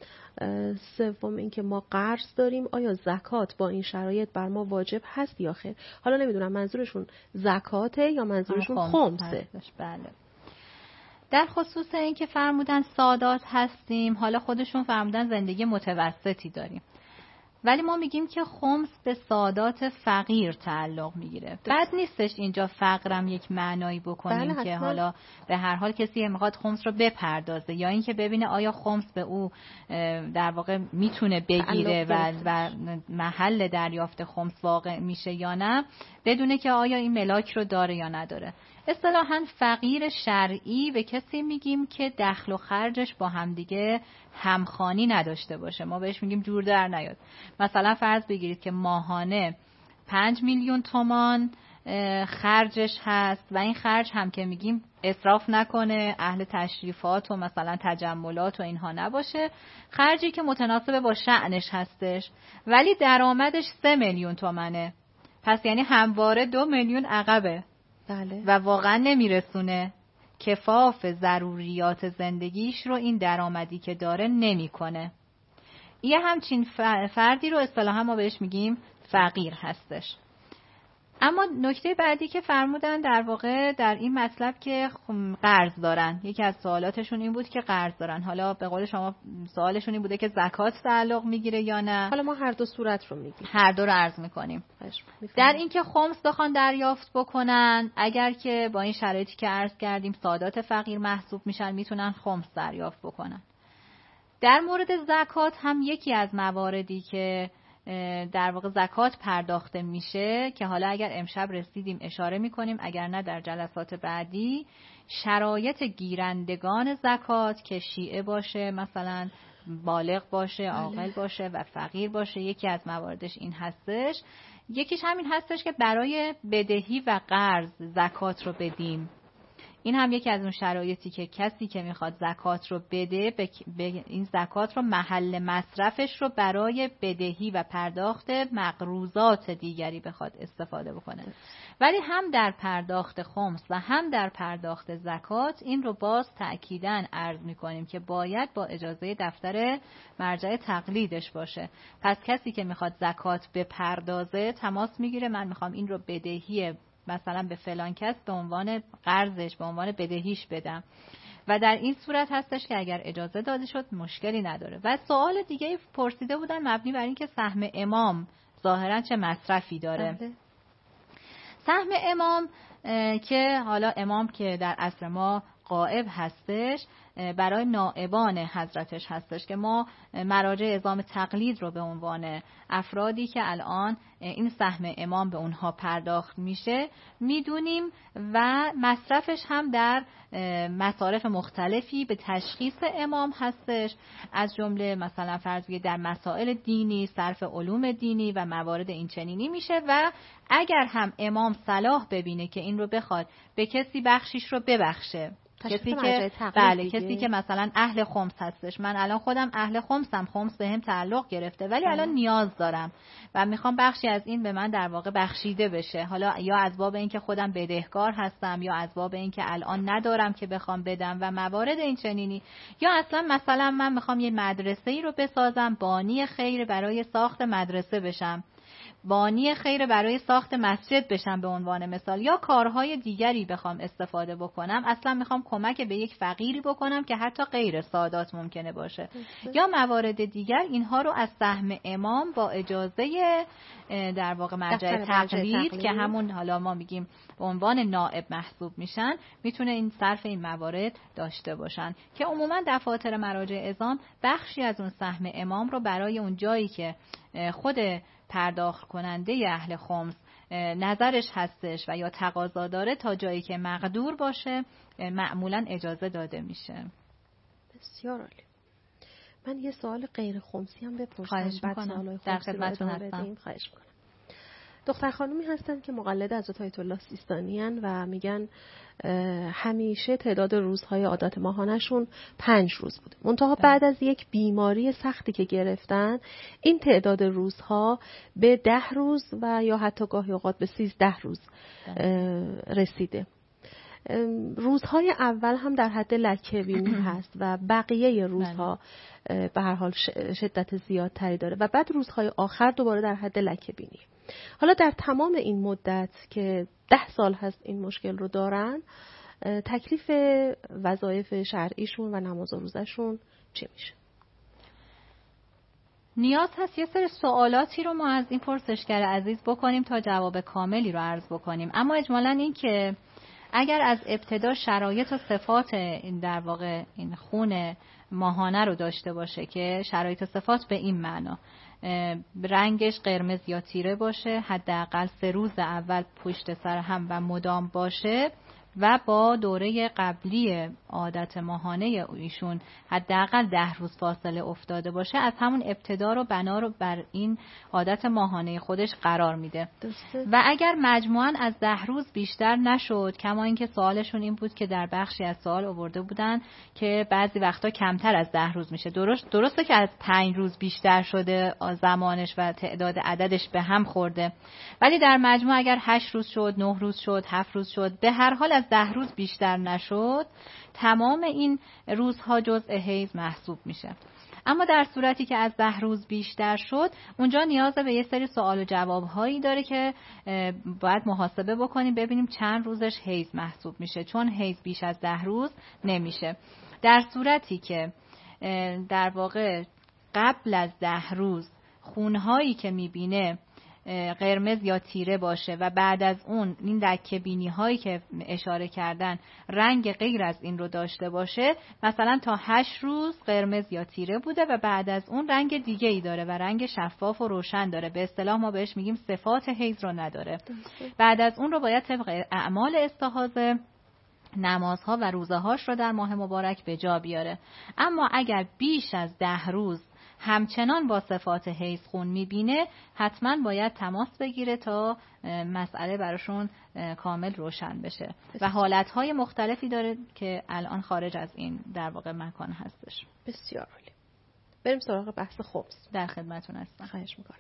سوم اینکه ما قرض داریم، آیا زکات با این شرایط بر ما واجب هست یا خیر؟ حالا نمیدونم منظورشون زکاته یا منظورشون خمسه. بله. در خصوص اینکه فرمودن سادات هستیم، حالا خودشون فرمودن زندگی متوسطی داریم، ولی ما میگیم که خمس به سادات فقیر تعلق میگیره. بد نیستش اینجا فقرم یک معنایی بکنیم که حالا به هر حال کسی میخواد خمس رو بپردازه یا اینکه ببینه آیا خمس به او در واقع میتونه بگیره و محل دریافت خمس واقع میشه یا نه، بدونه که آیا این ملاک رو داره یا نداره. اصطلاحاً فقیر شرعی به کسی میگیم که دخل و خرجش با همدیگه همخوانی نداشته باشه. ما بهش میگیم جور در نیاد. مثلا فرض بگیرید که ماهانه 5 میلیون تومان خرجش هست و این خرج هم که میگیم اسراف نکنه، اهل تشریفات و مثلا تجملات و اینها نباشه، خرجی که متناسب با شأنش هستش، ولی درآمدش 3 میلیون تومنه، پس یعنی همواره 2 میلیون عقبه. بله. و واقعا نمیرسونه، کفاف ضروریات زندگیش رو این درآمدی که داره نمیکنه. یه همچین فردی رو اصطلاحا ما بهش میگیم فقیر هستش. اما نکته بعدی که فرمودن در واقع در این مطلب که قرض دارن، یکی از سوالاتشون این بود که قرض دارن. حالا به قول شما سوالشون این بوده که زکات تعلق میگیره یا نه. حالا ما هر دو صورت رو میگیم، هر دو رو عرض میکنیم. در این که خمس بخوان دریافت بکنن، اگر که با این شرایطی که عرض کردیم سادات فقیر محسوب میشن، میتونن خمس دریافت بکنن. در مورد زکات هم یکی از مواردی که در واقع زکات پرداخته میشه که حالا اگر امشب رسیدیم اشاره میکنیم، اگر نه در جلسات بعدی، شرایط گیرندگان زکات که شیعه باشه، مثلا بالغ باشه، عاقل باشه و فقیر باشه، یکی از مواردش این هستش. یکیش همین هستش که برای بدهی و قرض زکات رو بدیم. این هم یکی از اون شرایطی که کسی که میخواد زکات رو بده این زکات رو محل مصرفش رو برای بدهی و پرداخت مقروضات دیگری بخواد استفاده بکنه. ولی هم در پرداخت خمس و هم در پرداخت زکات این رو باز تأکیداً عرض میکنیم که باید با اجازه دفتر مرجع تقلیدش باشه. پس کسی که میخواد زکات بپردازه تماس میگیره، من میخوام این رو بدهی مثلا به فلان کس به عنوان قرضش، به عنوان بدهیش بدم، و در این صورت هستش که اگر اجازه داده شد مشکلی نداره. و سوال دیگه پرسیده بودن مبنی بر این که سهم امام ظاهرا چه مصرفی داره. سهم امام که حالا امام که در عصر ما غائب هستش، برای نائبان حضرتش هستش که ما مراجع اعزام تقلید رو به عنوان افرادی که الان این سهم امام به اونها پرداخت میشه میدونیم و مصرفش هم در مصارف مختلفی به تشخیص امام هستش، از جمله مثلا فرض بگید در مسائل دینی، صرف علوم دینی و موارد این چنینی میشه. و اگر هم امام صلاح ببینه که این رو بخواد به کسی بخشیش رو ببخشه، کسی که مثلا اهل خمس هستش، من الان خودم اهل خمسم، خمس بهم تعلق گرفته ولی الان نیاز دارم و میخوام بخشی از این به من در واقع بخشیده بشه، حالا یا از باب اینکه خودم بدهکار هستم یا از باب اینکه الان ندارم که بخوام بدم و موارد این چنینی، یا اصلا مثلا من میخوام یه مدرسه‌ای رو بسازم، بانی خیر برای ساخت مدرسه بشم، بانی خیر برای ساخت مسجد بشم به عنوان مثال، یا کارهای دیگری بخوام استفاده بکنم، اصلا میخوام کمک به یک فقیری بکنم که حتی غیر سادات ممکنه باشه یا موارد دیگر، اینها رو از سهم امام با اجازه در واقع مرجع تقلید که همون حالا ما میگیم به عنوان نائب محسوب میشن، میتونه این صرف این موارد داشته باشن که عموما دفاتر مراجع عظام بخشی از اون سهم امام رو برای اون جایی که خود پرداخت کننده اهل خمس نظرش هستش و یا تقاضا داره تا جایی که مقدور باشه معمولا اجازه داده میشه. بسیار عالی. من یه سوال غیر خمسی هم بپرسم. خواهش میکنم. در خدمتتون هستم. خواهش میکنم. دختر خانومی هستن که مقلد حضرت آیت الله سیستانی هستن و میگن همیشه تعداد روزهای عادت ماهانشون 5 روز بوده. منتها بعد از یک بیماری سختی که گرفتن این تعداد روزها به 10 روز و یا حتی گاهی اوقات به 13 روز رسیده. روزهای اول هم در حد لکه‌بینی هست و بقیه روزها به هر حال شدت زیادتری داره و بعد روزهای آخر دوباره در حد لکه‌بینی. حالا در تمام این مدت که 10 سال هست این مشکل رو دارن، تکلیف وظایف شرعیشون و نماز و روزشون چی میشه؟ نیاز هست یه سری سوالاتی رو ما از این پرسشگر عزیز بکنیم تا جواب کاملی رو عرض بکنیم، اما اجمالاً این که اگر از ابتدا شرایط و صفات این در واقع این خون ماهانه رو داشته باشه که شرایط و صفات به این معنا رنگش قرمز یا تیره باشه، حداقل 3 روز اول پشت سر هم و مدام باشه و با دوره قبلی عادت ماهانه ایشون حداقل 10 روز فاصله افتاده باشه، از همون ابتدا رو بنا رو بر این عادت ماهانه خودش قرار میده. و اگر مجموعاً از 10 روز بیشتر نشد، کما اینکه سوالشون این بود که در بخشی از سوال آورده بودن که بعضی وقتا کمتر از 10 روز میشه، درسته که از 5 روز بیشتر شده زمانش و تعداد عددش به هم خورده، ولی در مجموع اگر 8 روز شد، 9 روز شد، 7 روز شد، به هر حال از 10 روز بیشتر نشد، تمام این روزها جزء حیض محسوب میشه. اما در صورتی که از 10 روز بیشتر شد، اونجا نیاز به یه سری سوال و جواب هایی داره که باید محاسبه بکنیم ببینیم چند روزش حیض محسوب میشه، چون حیض بیش از 10 روز نمیشه. در صورتی که در واقع قبل از 10 روز خونهایی که میبینه قرمز یا تیره باشه و بعد از اون این لکه‌بینی هایی که اشاره کردن رنگ غیر از این رو داشته باشه، مثلا تا 8 روز قرمز یا تیره بوده و بعد از اون رنگ دیگه ای داره و رنگ شفاف و روشن داره، به اصطلاح ما بهش میگیم صفات حیض رو نداره، بعد از اون رو باید طبق اعمال استحاضه نمازها و روزهاش رو در ماه مبارک به جا بیاره. اما اگر بیش از 10 روز همچنان با صفات حیض خون میبینه، حتما باید تماس بگیره تا مسئله براشون کامل روشن بشه و حالتهای مختلفی داره که الان خارج از این در واقع مکان هستش. بسیار عالی. بریم سراغ بحث خمس. در خدمتون هستم. خواهش میکنم.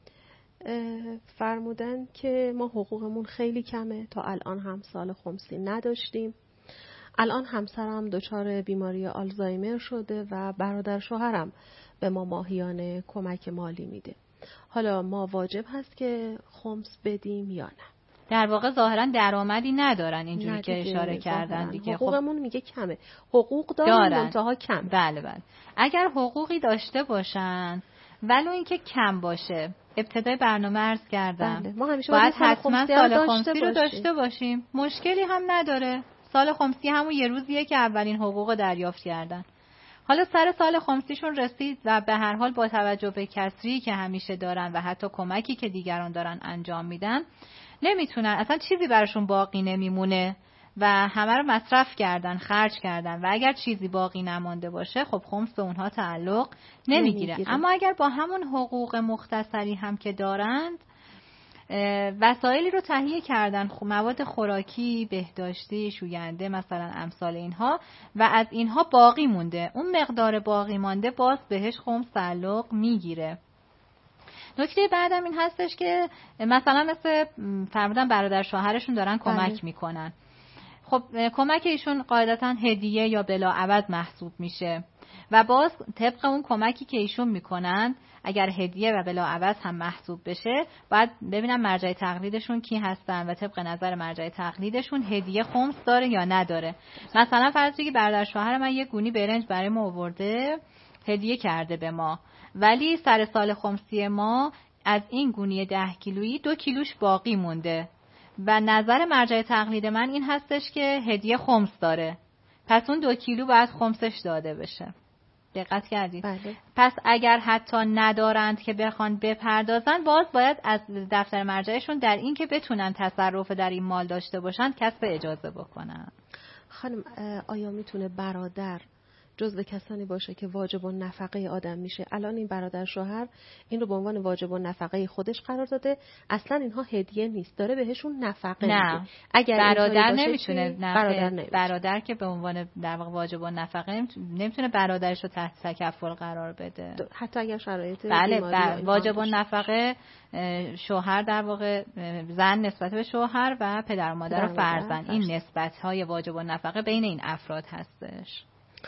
فرمودن که ما حقوقمون خیلی کمه، تا الان هم سال خمسی نداشتیم. الان همسرم دچار بیماری آلزایمر شده و برادر شوهرم به ما ماهیانه کمک مالی میده. حالا ما واجب هست که خمس بدیم یا نه؟ در واقع ظاهرا درآمدی ندارن اینجوری که اشاره کردن دیگه. حقوقمون میگه کمه. حقوق دارن منتها کم. بله. اگر حقوقی داشته باشن ولو اینکه کم باشه، ابتدای برنامه عرض کردم بله. ما همیشه باید حتما سال خمسی رو داشته باشیم. مشکلی هم نداره. سال خمسی همون یه روزیه که اولین حقوق دریافت کردن. حالا سر سال خمسیشون رسید و به هر حال با توجه به کسری که همیشه دارن و حتی کمکی که دیگران دارن انجام میدن، نمیتونن، اصلا چیزی براشون باقی نمیمونه و همه رو مصرف کردن، خرج کردن و اگر چیزی باقی نمانده باشه خب خمس به اونها تعلق نمیگیره. اما اگر با همون حقوق مختصری هم که دارند وسایلی رو تهیه کردن، مواد خوراکی، بهداشتی، شوینده مثلا امثال اینها، و از اینها باقی مونده، اون مقدار باقی مانده باز بهش خمس تعلق میگیره. نکته بعدم این هستش که مثلا مثل فرمودن برادر شوهرشون دارن کمک میکنن. خب کمک ایشون قاعدتا هدیه یا بلاعوض محسوب میشه و باز طبق اون کمکی که ایشون میکنن اگر هدیه و بلاعوض هم محسوب بشه باید ببینم مرجع تقلیدشون کی هستن و طبق نظر مرجع تقلیدشون هدیه خمس داره یا نداره. مثلا فرض کنید که برادر شوهر من یه گونی برنج برای ما آورده هدیه کرده به ما، ولی سر سال خمسی ما از این گونی 10 کیلویی 2 کیلوش باقی مونده و نظر مرجع تقلید من این هستش که هدیه خمس داره، پس اون 2 کیلو باید خمسش داده بشه. دقت کردید؟ بله. پس اگر حتی ندارند که بخوان بپردازن باز باید از دفتر مرجعشون در این که بتونن تصرف در این مال داشته باشن کسب اجازه بکنن. خانم آیا میتونه برادر جزو کسانی باشه که واجب النفقه آدم میشه؟ الان این برادر شوهر این رو به عنوان واجب النفقه خودش قرار داده، اصلا اینها هدیه نیست، داره بهشون نفقه نه. میده. اگر برادر نمیتونه برادر که به عنوان در واقع واجب النفقه نمیتونه برادرش رو تحت تکفل قرار بده، حتی اگر شرایط واجب النفقه شوهر در واقع زن نسبت به شوهر و پدر و مادر و فرزند، این نسبت‌های واجب النفقه بین این افراد هستش.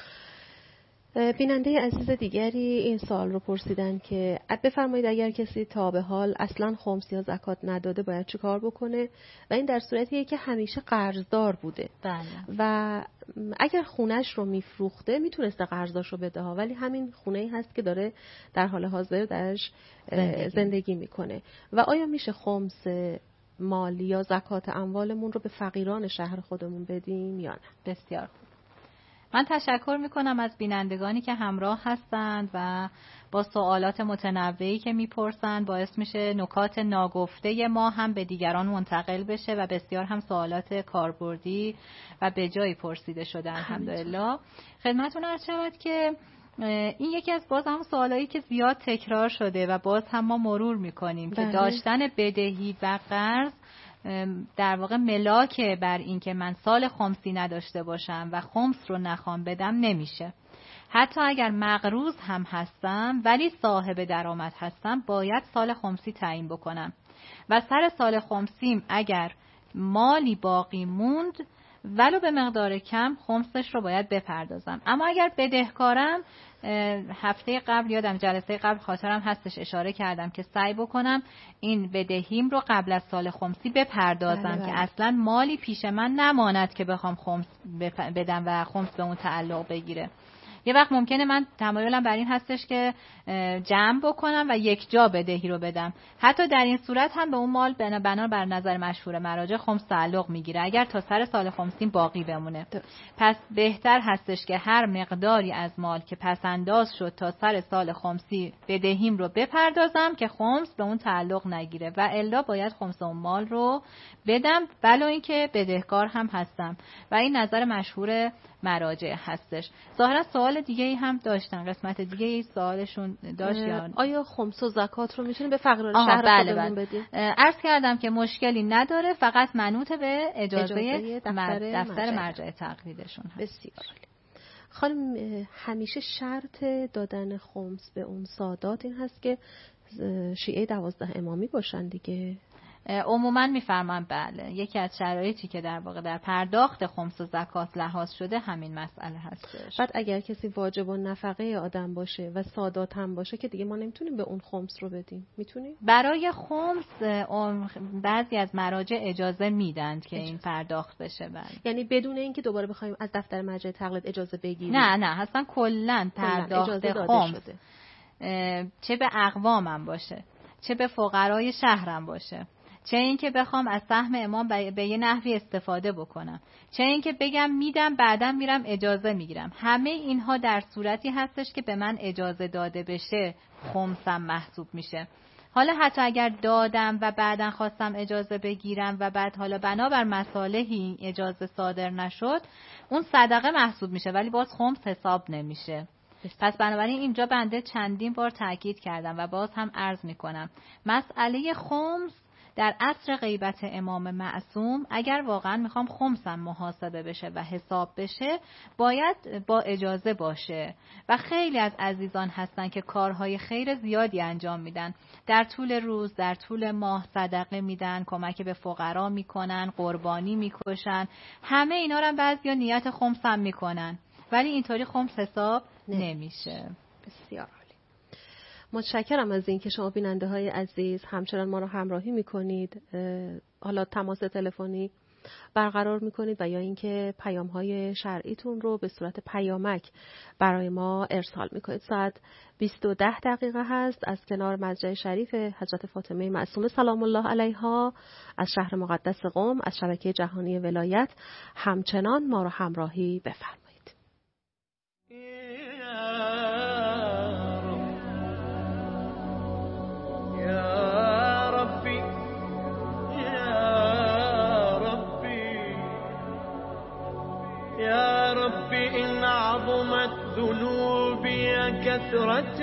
بیننده عزیز دیگری این سوال رو پرسیدن که بفرمایید اگر کسی تا به حال اصلا خمس یا زکات نداده باید چی کار بکنه؟ و این در صورتیه که همیشه قرضدار بوده. بله. و اگر خونش رو میفروخته میتونسته قرضاش رو بده ها، ولی همین خونه‌ای هست که داره در حال حاضر درش زندگی میکنه. و آیا میشه خمس مالی یا زکات اموالمون رو به فقیران شهر خودمون بدیم یا نه؟ بسیار خوب. من تشکر میکنم از بینندگانی که همراه هستند و با سوالات متنوعی که میپرسند باعث میشه نکات ناگفته ما هم به دیگران منتقل بشه و بسیار هم سوالات کاربردی و به جایی پرسیده شده. الحمدلله. خدمتتون عرض شود که این یکی از باز هم سوالایی که زیاد تکرار شده و باز هم ما مرور میکنیم که داشتن بدهی و قرض در واقع ملاک بر این که من سال خمسی نداشته باشم و خمس رو نخوام بدم نمیشه. حتی اگر مقروض هم هستم ولی صاحب درآمد هستم باید سال خمسی تعیین بکنم و سر سال خمسیم اگر مالی باقی موند ولو به مقدار کم خمسش رو باید بپردازم. اما اگر بدهکارم، هفته قبل یادم جلسه قبل خاطرم هستش اشاره کردم که سعی بکنم این بدهیم رو قبل از سال خمسی بپردازم که اصلا مالی پیش من نماند که بخوام خمس بدم و خمس به اون تعلق بگیره. یه وقت ممکنه من تمایلم بر این هستش که جمع بکنم و یک جا بدهی رو بدم. حتی در این صورت هم به اون مال بنا بر نظر مشهور مراجع خمس تعلق میگیره اگر تا سر سال خمسین باقی بمونه. پس بهتر هستش که هر مقداری از مال که پس انداز شد تا سر سال خمسی بدهیم رو بپردازم که خمس به اون تعلق نگیره و الا باید خمس اون مال رو بدم ولو اینکه بدهکار هم هستم و این نظر مشهور مراجع هستش. ظاهرا سوال دیگه ای هم داشتن، قسمت دیگه ای سوالشون داشت یا آیا خمس و زکات رو میتونیم به فقیران شهر خودمون بدیم؟ عرض کردم که مشکلی نداره، فقط منوط به اجازه دفتر مرجع تقلیدشون هست. بسیار خانم، همیشه شرط دادن خمس به اون سادات این هست که شیعه 12 امامی باشن دیگه؟ عموما میفرمان بله، یکی از شرایطی که در واقع در پرداخت خمس و زکات لحاظ شده همین مسئله هستش. بعد اگر کسی واجب النفقه آدم باشه و سادات هم باشه که دیگه ما نمیتونیم به اون خمس رو بدیم. میتونیم؟ برای خمس بعضی از مراجع اجازه میدن که این پرداخت بشه. بله. یعنی بدون اینکه دوباره بخوایم از دفتر مرجع تقلید اجازه بگیریم؟ نه اصلا کلا پرداخت خمس چه به اقوامم باشه، چه به فقرای شهرم باشه، چه این که بخوام از سهم امام به یه نحوی استفاده بکنم، چه این که بگم میدم بعدم میرم اجازه میگیرم، همه اینها در صورتی هستش که به من اجازه داده بشه خمسم محسوب میشه. حالا حتی اگر دادم و بعداً خواستم اجازه بگیرم و بعد حالا بنابر مصالحی اجازه صادر نشد اون صدقه محسوب میشه ولی باز خمس حساب نمیشه. پس بنابراین اینجا بنده چندین بار تاکید کردم و باز هم عرض میکنم مسئله خمس در عصر غیبت امام معصوم اگر واقعا میخوام خمسم محاسبه بشه و حساب بشه باید با اجازه باشه و خیلی از عزیزان هستن که کارهای خیر زیادی انجام میدن، در طول روز، در طول ماه صدقه میدن، کمک به فقرا میکنن، قربانی میکشن، همه اینا رو بعضیا نیت خمس هم میکنن ولی اینطوری خمس حساب نمیشه. بسیار عالی. متشکرم از این که شما بیننده های عزیز همچنان ما رو همراهی میکنید، حالا تماس تلفنی برقرار میکنید و یا اینکه پیام های شرعیتون رو به صورت پیامک برای ما ارسال میکنید. ساعت 20:10 هست از کنار مسجد شریف حضرت فاطمه معصومه سلام الله علیها از شهر مقدس قم از شبکه جهانی ولایت همچنان ما رو همراهی بفرمایید. يا ربي إن عظمت ذنوبي كثرة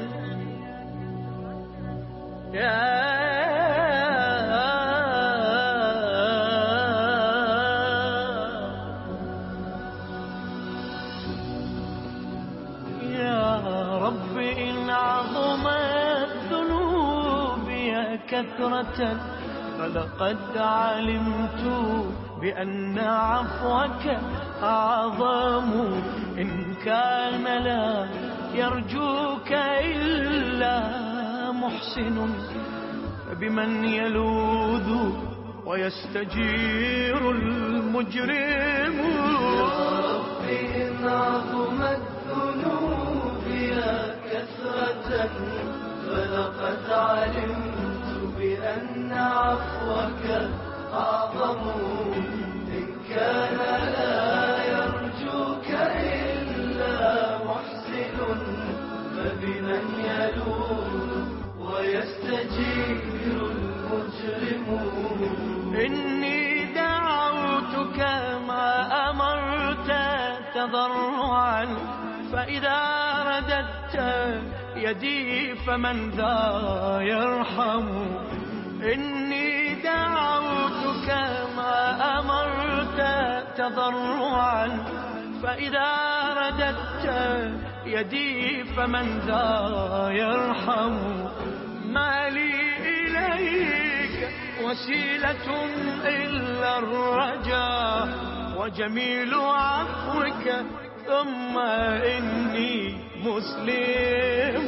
يا ربي إن عظمت ذنوبي كثرة فلقد علمت بأن عفوك أعظم إن كان لا يرجوك إلا محسن فبمن يلوذ ويستجير المجرم. يا ربي إن عظمت ذنوبي كثرة فلقد علمت بأن عفوك أعظم إن كان لا يرجوك إلا محسن فبمن يلوذ ويستجير المجرم. إني دعوتك ما أمرت تضرعا فإذا رددت يدي فمن ذا يرحم. إني دعوتك ما أمرت تضرعا فإذا رددت يدي فمن ذا يرحم. ما لي إليك وسيلة إلا الرجاء وجميل عفوك ثم إني مسلم.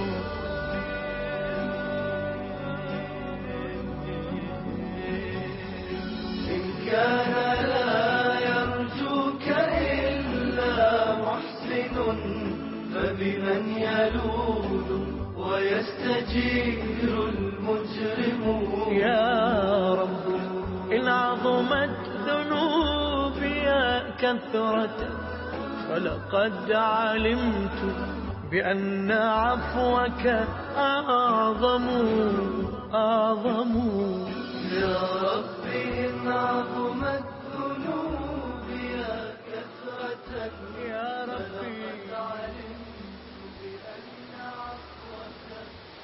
كان لا يرجوك إلا محسن فبمن يلوذ ويستجير المجرم. يا رب إن عظمت ذنوبي كثرة فلقد علمت بأن عفوك أعظم أعظم. يا ربي إن عظمت ذنوبي كثرة يا ربي علمت بأن عفوك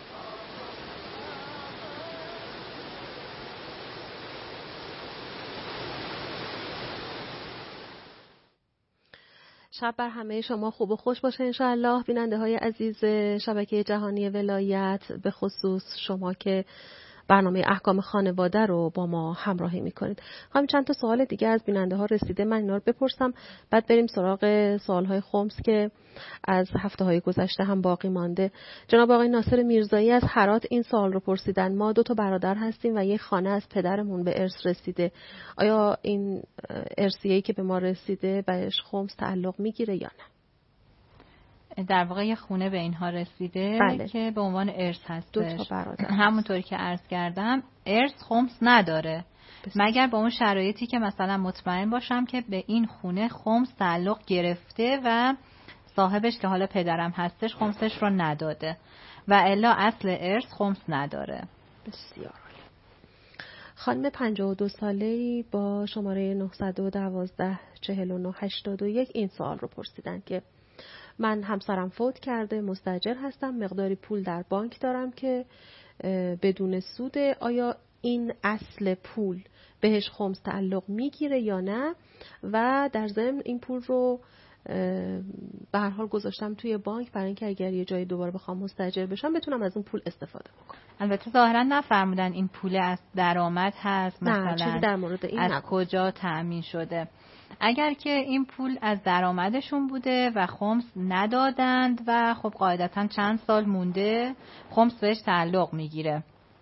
شب بر همه شما خوب و خوش باشه انشاءالله. بیننده های عزیز شبکه جهانی ولایت، به خصوص شما که برنامه احکام خانواده رو با ما همراهی میکنید. همین چند تا سوال دیگه از بیننده ها رسیده، من اینا رو بپرسم بعد بریم سراغ سوال های خمس که از هفته های گذشته هم باقی مانده. جناب آقای ناصر میرزایی از هرات این سوال رو پرسیدن: ما 2 برادر هستیم و یک خانه از پدرمون به ارث رسیده، آیا این ارثیه‌ای که به ما رسیده بهش خمس تعلق میگیره یا نه؟ در واقع یه خونه به اینها رسیده بله. که به عنوان ارث هستش. 2 برادر. همونطوری که عرض کردم ارث خمس نداره مگر با اون شرایطی که مثلا مطمئن باشم که به این خونه خمس تعلق گرفته و صاحبش که حالا پدرم هستش خمسش رو نداده و الا اصل ارث خمس نداره. بسیار عالی. خانم 52 ساله‌ای با شماره 912 49 81 این سوال رو پرسیدن که من همسرم فوت کرده، مستاجر هستم، مقداری پول در بانک دارم که بدون سود، آیا این اصل پول بهش خمس تعلق میگیره یا نه، و در ضمن این پول رو به هر حال گذاشتم توی بانک برای اینکه اگر یه جایی دوباره بخوام مستاجر بشم بتونم از اون پول استفاده بکنم. البته ظاهرا نفرمودن این پول از درآمد هست، مثلا چیزی در مورد این از کجا تأمین شده. اگر که این پول از درآمدشون بوده و خمس ندادند و خب قاعدتا چند سال مونده، خمس بهش تعلق میگیره.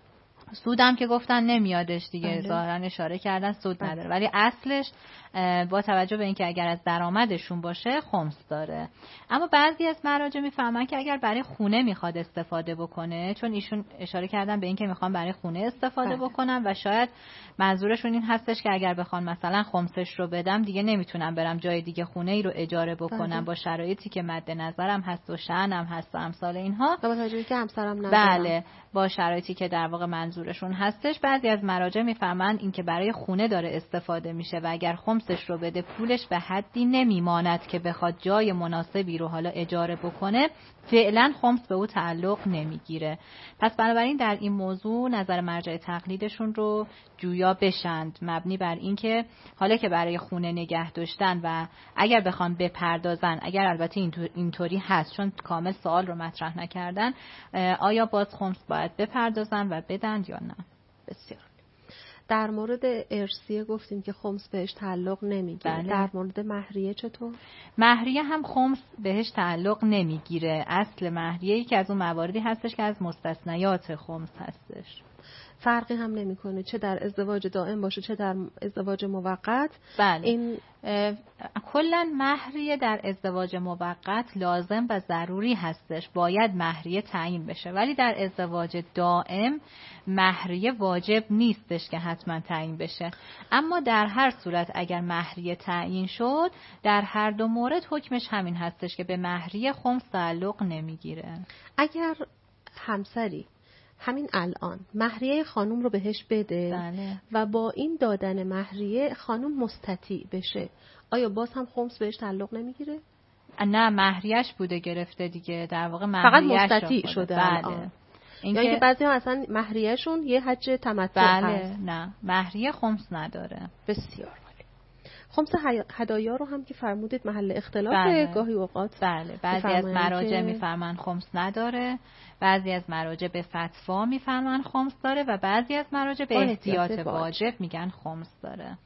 سودم که گفتن نمیادش دیگه، ظاهرا اشاره کردن سود نداره، ولی اصلش با توجه به اینکه اگر از درآمدشون باشه خمس داره. اما بعضی از مراجع میفهمن که اگر برای خونه میخواد استفاده بکنه، چون ایشون اشاره کردن به اینکه میخوان برای خونه استفاده بکنن و شاید منظورشون این هستش که اگر بخوان مثلا خمسش رو بدم دیگه نمیتونم برم جای دیگه خونه ای رو اجاره بکنم با شرایطی که مد نظرم هست و شأنم هست و امثال اینها، با توجه که همسرم ندارم. بله، با شرایطی که در واقع منظورشون هستش. بعضی از مراجع میفهمن این که برای خونه داره استفاده میشه و اگر خمسش رو بده پولش به حدی نمیماند که بخواد جای مناسبی رو حالا اجاره بکنه، فعلا خمس به او تعلق نمیگیره. پس بنابراین در این موضوع نظر مرجع تقلیدشون رو جویا بشند، مبنی بر این که حالا که برای خونه نگه داشتن و اگر بخوان بپردازن، اگر البته اینطوری هست چون کامل سوال رو مطرح نکردن، آیا باز خمس باید بپردازن و بدن یا نه. بسیار. در مورد ارثیه گفتیم که خمس بهش تعلق نمیگیره. بله. در مورد مهریه چطور؟ مهریه هم خمس بهش تعلق نمیگیره. اصل مهریه‌ای که از اون مواردی هستش که از مستثنیات خمس هستش. فرقی هم نمیکنه چه در ازدواج دائم باشه چه در ازدواج موقت. بله. این کلا مهریه در ازدواج موقت لازم و ضروری هستش، باید مهریه تعیین بشه، ولی در ازدواج دائم مهریه واجب نیستش که حتما تعیین بشه. اما در هر صورت اگر مهریه تعیین شد، در هر دو مورد حکمش همین هستش که به مهریه خمس تعلق نمیگیره. اگر همسری همین الان مهریه خانم رو بهش بده، بله. و با این دادن مهریه خانم مستطیع بشه، آیا باز هم خمس بهش تعلق نمیگیره؟ نه، مهریهش بوده گرفته دیگه، در واقع فقط مستطیع شده. بله. یعنی که بعضی ها اصلا مهریهشون یه حج تمتع هست. نه، مهریه خمس نداره. بسیار عالی. خمس هدایا رو هم که فرمودید محل اختلاف. بله. گاهی اوقات بله، بعضی از مراجع میفرمان خمس نداره، بعضی از مراجع به فتوا میفرمان خمس داره و بعضی از مراجع به احتیاط واجب میگن خمس داره.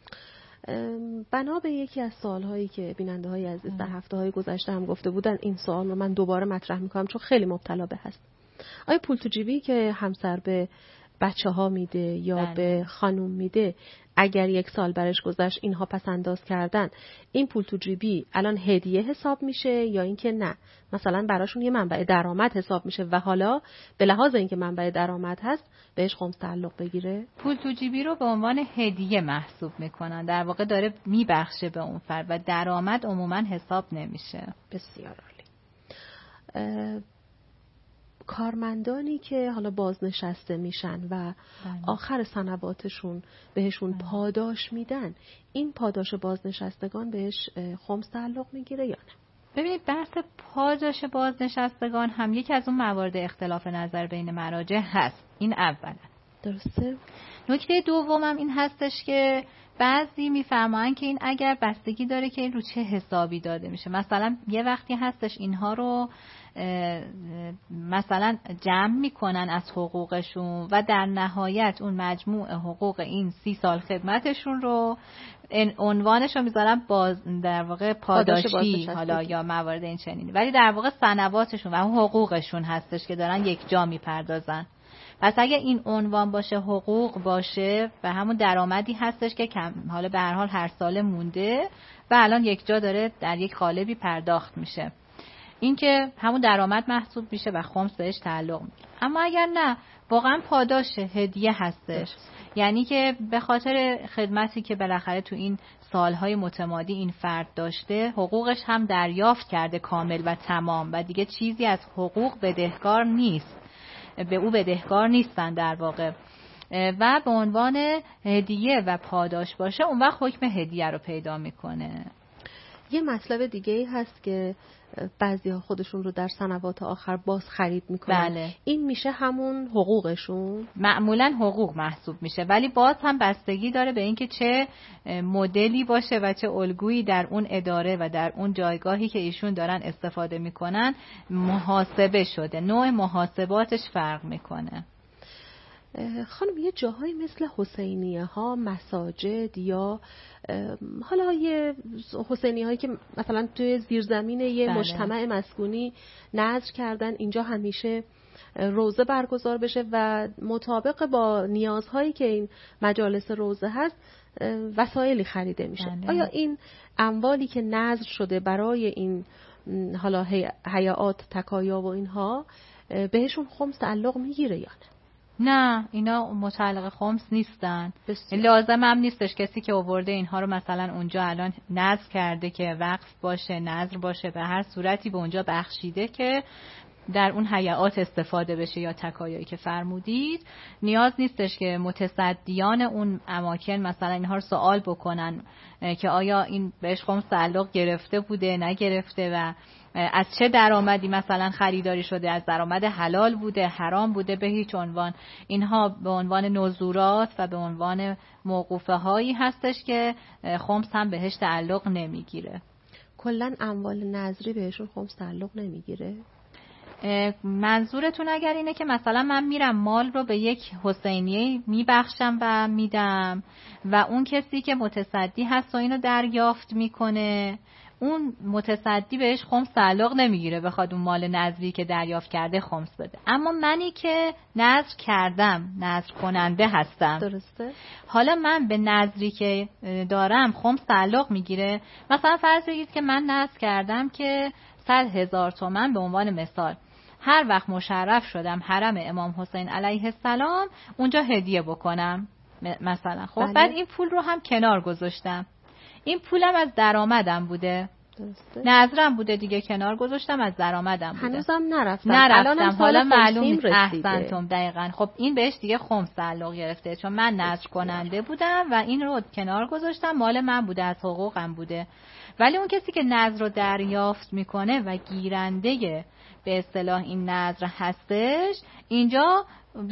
بنا به یکی از سوالهایی که بیننده های عزیز در هفته‌های گذشته هم گفته بودن، این سوال رو من دوباره مطرح میکنم چون خیلی مبتلا به هست. آیا پول تو جیبی که همسر به بچه ها میده یا بله. به خانوم میده، اگر یک سال برش گذشت اینها پس انداز کردن، این پول تو جیبی الان هدیه حساب میشه یا اینکه نه مثلا براشون یه منبع درآمد حساب میشه و حالا به لحاظ اینکه منبع درآمد هست بهش خمس تعلق بگیره؟ پول تو جیبی رو به عنوان هدیه محسوب میکنن، در واقع داره میبخشه به اون فرد و درآمد عموما حساب نمیشه. بسیار عالی. کارمندانی که حالا بازنشسته میشن و آخر سنواتشون بهشون پاداش میدن، این پاداش بازنشستگان بهش خمس تعلق میگیره یا نه؟ ببینید، بحث پاداش بازنشستگان هم یکی از اون موارد اختلاف نظر بین مراجع هست. این اولا. درسته. نکته دومم این هستش که بعضی میفرمایند که این اگر بستگی داره که این رو چه حسابی داده میشه. مثلا یه وقتی هستش اینها رو مثلا جمع میکنن از حقوقشون و در نهایت اون مجموع حقوق این 30 سال خدمتشون رو عنوانش رو میذارن در واقع پاداشی حالا یا موارد این چنینی، ولی در واقع سنواتشون و حقوقشون هستش که دارن یک جا میپردازن. پس اگه این عنوان باشه، حقوق باشه و همون درآمدی هستش که حالا به هر حال هر سال مونده و الان یک جا داره در یک قالبی پرداخت میشه، این که همون درآمد محسوب میشه و خمس بهش تعلق میگیره. اما اگر نه، واقعا پاداش هدیه هستش، یعنی که به خاطر خدمتی که بالاخره تو این سالهای متمادی این فرد داشته، حقوقش هم دریافت کرده کامل و تمام و دیگه چیزی از حقوق بدهکار نیست، به او بدهکار نیستن در واقع، و به عنوان هدیه و پاداش باشه، اون وقت حکم هدیه رو پیدا میکنه. یه مطلب دیگه ای هست که بعضی‌ها خودشون رو در سنوات آخر باز خرید میکنن. بله. این میشه همون حقوقشون؟ معمولا حقوق محسوب میشه، ولی باز هم بستگی داره به اینکه چه مدلی باشه و چه الگویی در اون اداره و در اون جایگاهی که ایشون دارن استفاده میکنن محاسبه شده. نوع محاسباتش فرق میکنه. خانم یه جاهایی مثل حسینیه ها، مساجد یا حالا یه حسینیه هایی که مثلا توی زیرزمین یه مجتمع مسکونی نذر کردن، اینجا همیشه روزه برگزار بشه و مطابق با نیازهایی که این مجالس روزه هست وسایلی خریده میشه. آیا این اموالی که نذر شده برای این حالا هیئات تکایا و اینها بهشون خمس تعلق میگیره یا نه؟ نه، اینا متعلق خمس نیستن. لازم هم نیستش کسی که آورده اینها رو مثلا اونجا الان نذر کرده که وقف باشه، نذر باشه، به هر صورتی به اونجا بخشیده که در اون هیئات استفاده بشه یا تکایایی که فرمودید. نیاز نیستش که متصدیان اون اماکن مثلا اینها رو سوال بکنن که آیا این بهش خمس تعلق گرفته بوده نگرفته و از چه درآمدی مثلا خریداری شده، از درآمد حلال بوده حرام بوده. به هیچ عنوان. اینها به عنوان نذورات و به عنوان موقوفه هایی هستش که خمس هم بهش تعلق نمیگیره. کلا اموال نذری بهشون خمس تعلق نمیگیره؟ منظورتون اگر اینه که مثلا من میرم مال رو به یک حسینیه میبخشم و میدم و اون کسی که متصدی هست و اینو دریافت میکنه، اون متصدی بهش خمس تعلق نمیگیره بخواد اون مال نذری که دریافت کرده خمس بده. اما منی که نذر کردم، نذر کننده هستم، درسته، حالا من به نذری که دارم خمس تعلق میگیره. مثلا فرض بگید که من نذر کردم که 100,000 تومان به عنوان مثال هر وقت مشرف شدم حرم امام حسین علیه السلام اونجا هدیه بکنم مثلا. خب بله. بعد این پول رو هم کنار گذاشتم، این پولم از درآمدم بوده، نذرم بوده دیگه، کنار گذاشتم از درآمدم بوده. هنوزم نرفتم. حالا معلوم نیست. احسنتم، دقیقاً. خب این بهش دیگه خمس تعلق گرفته چون من نذر کننده بودم و این رو کنار گذاشتم، مال من بوده، از حقوقم بوده. ولی اون کسی که نذر رو دریافت میکنه و گیرنده به اصطلاح این نذر هستش، اینجا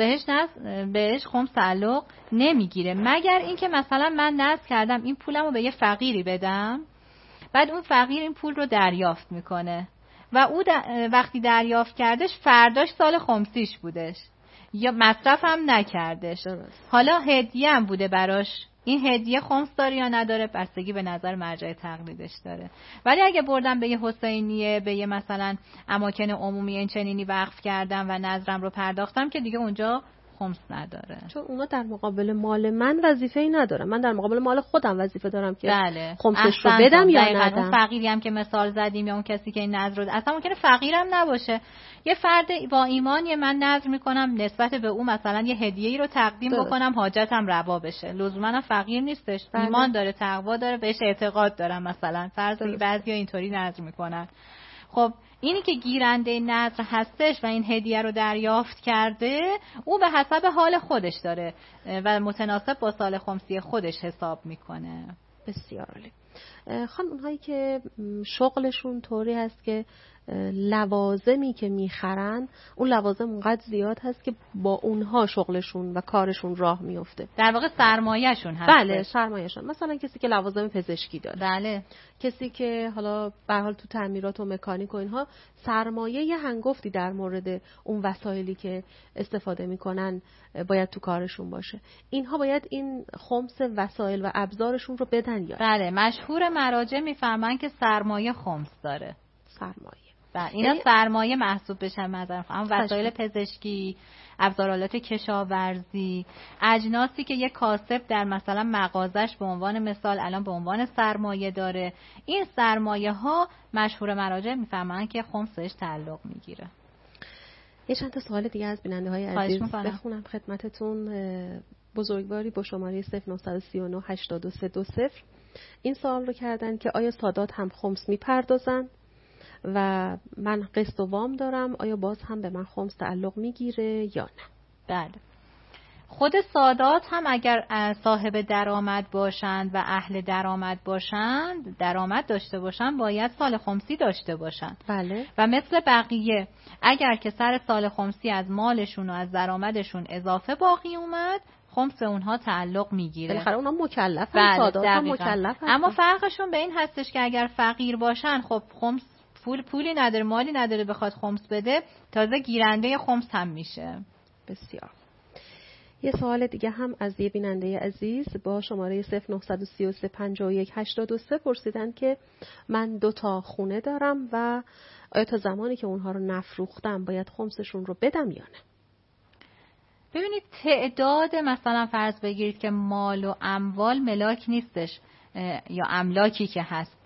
بهش خمس تعلق نمیگیره، مگر اینکه مثلا من نذر کردم این پولمو به یه فقیری بدم، بعد اون فقیر این پول رو دریافت میکنه و او وقتی دریافت کردش فرداش سال خمسیش بودش یا مصرف هم نکردش. حالا هدیه هم بوده براش، این هدیه خمس داره یا نداره بستگی به نظر مرجع تقلیدش داره. ولی اگه بردم به یه حسینیه، به یه مثلا اماکن عمومی این چنینی وقف کردم و نذرم رو پرداختم که دیگه اونجا خمس نداره، چون اونا در مقابل مال من وظیفه‌ای ندارم. من در مقابل مال خودم وظیفه دارم که بله. خمسش رو بدم یا ندم. اون فقیری هم که مثال زدیم یا اون کسی که این نذر رو اصلا ممکنه فقیرم نباشه، یه فرد با ایمانی من نذر میکنم نسبت به اون مثلا یه هدیه‌ای رو تقدیم بکنم حاجتم روا بشه، لزوما هم فقیر نیستش، بله. ایمان داره، تقوا داره، بهش اعتقاد دارم. مثلا فرض کنید بعضیا اینطوری نذر میکنن. خب اینی که گیرنده نذر هستش و این هدیه رو دریافت کرده، او به حسب حال خودش داره و متناسب با سال خمسی خودش حساب میکنه. بسیار عالی. خانم اونهایی که شغلشون طوری هست که لوازمی که میخرن اون لوازم اونقدر زیاد هست که با اونها شغلشون و کارشون راه میفته، در واقع سرمایه‌شون هست. بله، سرمایه‌شون. مثلا کسی که لوازم پزشکی داره، بله، کسی که حالا به هر حال تو تعمیرات و مکانیک و اینها سرمایه یه هنگفتی در مورد اون وسایلی که استفاده میکنن باید تو کارشون باشه. اینها باید این خمس وسایل و ابزارشون رو بدن یا؟ بله، مشهور مراجع میفهمن که سرمایه خمس داره. سرمایه، اینا سرمایه محسوب بشن مثلا وسایل پزشکی، ابزارالات کشاورزی، اجناسی که یک کاسب در مثلا مغازش به عنوان مثال الان به عنوان سرمایه داره، این سرمایه ها مشهور مراجع میفهمن که خمسش تعلق میگیره. یه چند تا سوال دیگه از بیننده های عزیز بخونم خدمتتون. بزرگواری با شماره 0939 8230 این سوال رو کردن که آیا سادات هم خمس میپردازن و من قسط و وام دارم، آیا باز هم به من خمس تعلق میگیره یا نه؟ بله، خود سادات هم اگر صاحب درآمد باشند و اهل درآمد باشند، درآمد داشته باشند، باید سال خمسی داشته باشند. بله. و مثل بقیه اگر که سر سال خمسی از مالشون و از درآمدشون اضافه باقی اومد، خمس اونها تعلق میگیره. بالاخره اونها مکلفن، سادات هم مکلف هستن. اما فرقشون به این هستش که اگر فقیر باشن، خب خمس پولی نداره، مالی نداره بخواد خمس بده، تازه گیرنده خمس هم میشه. بسیار. یه سوال دیگه هم از یه بیننده عزیز با شماره 09335182 پرسیدن که من 2 خونه دارم و آیا تا زمانی که اونها رو نفروختم باید خمسشون رو بدم یا نه؟ ببینید تعداد مثلا فرض بگیرید که مال و اموال ملاک نیستش یا املاکی که هست،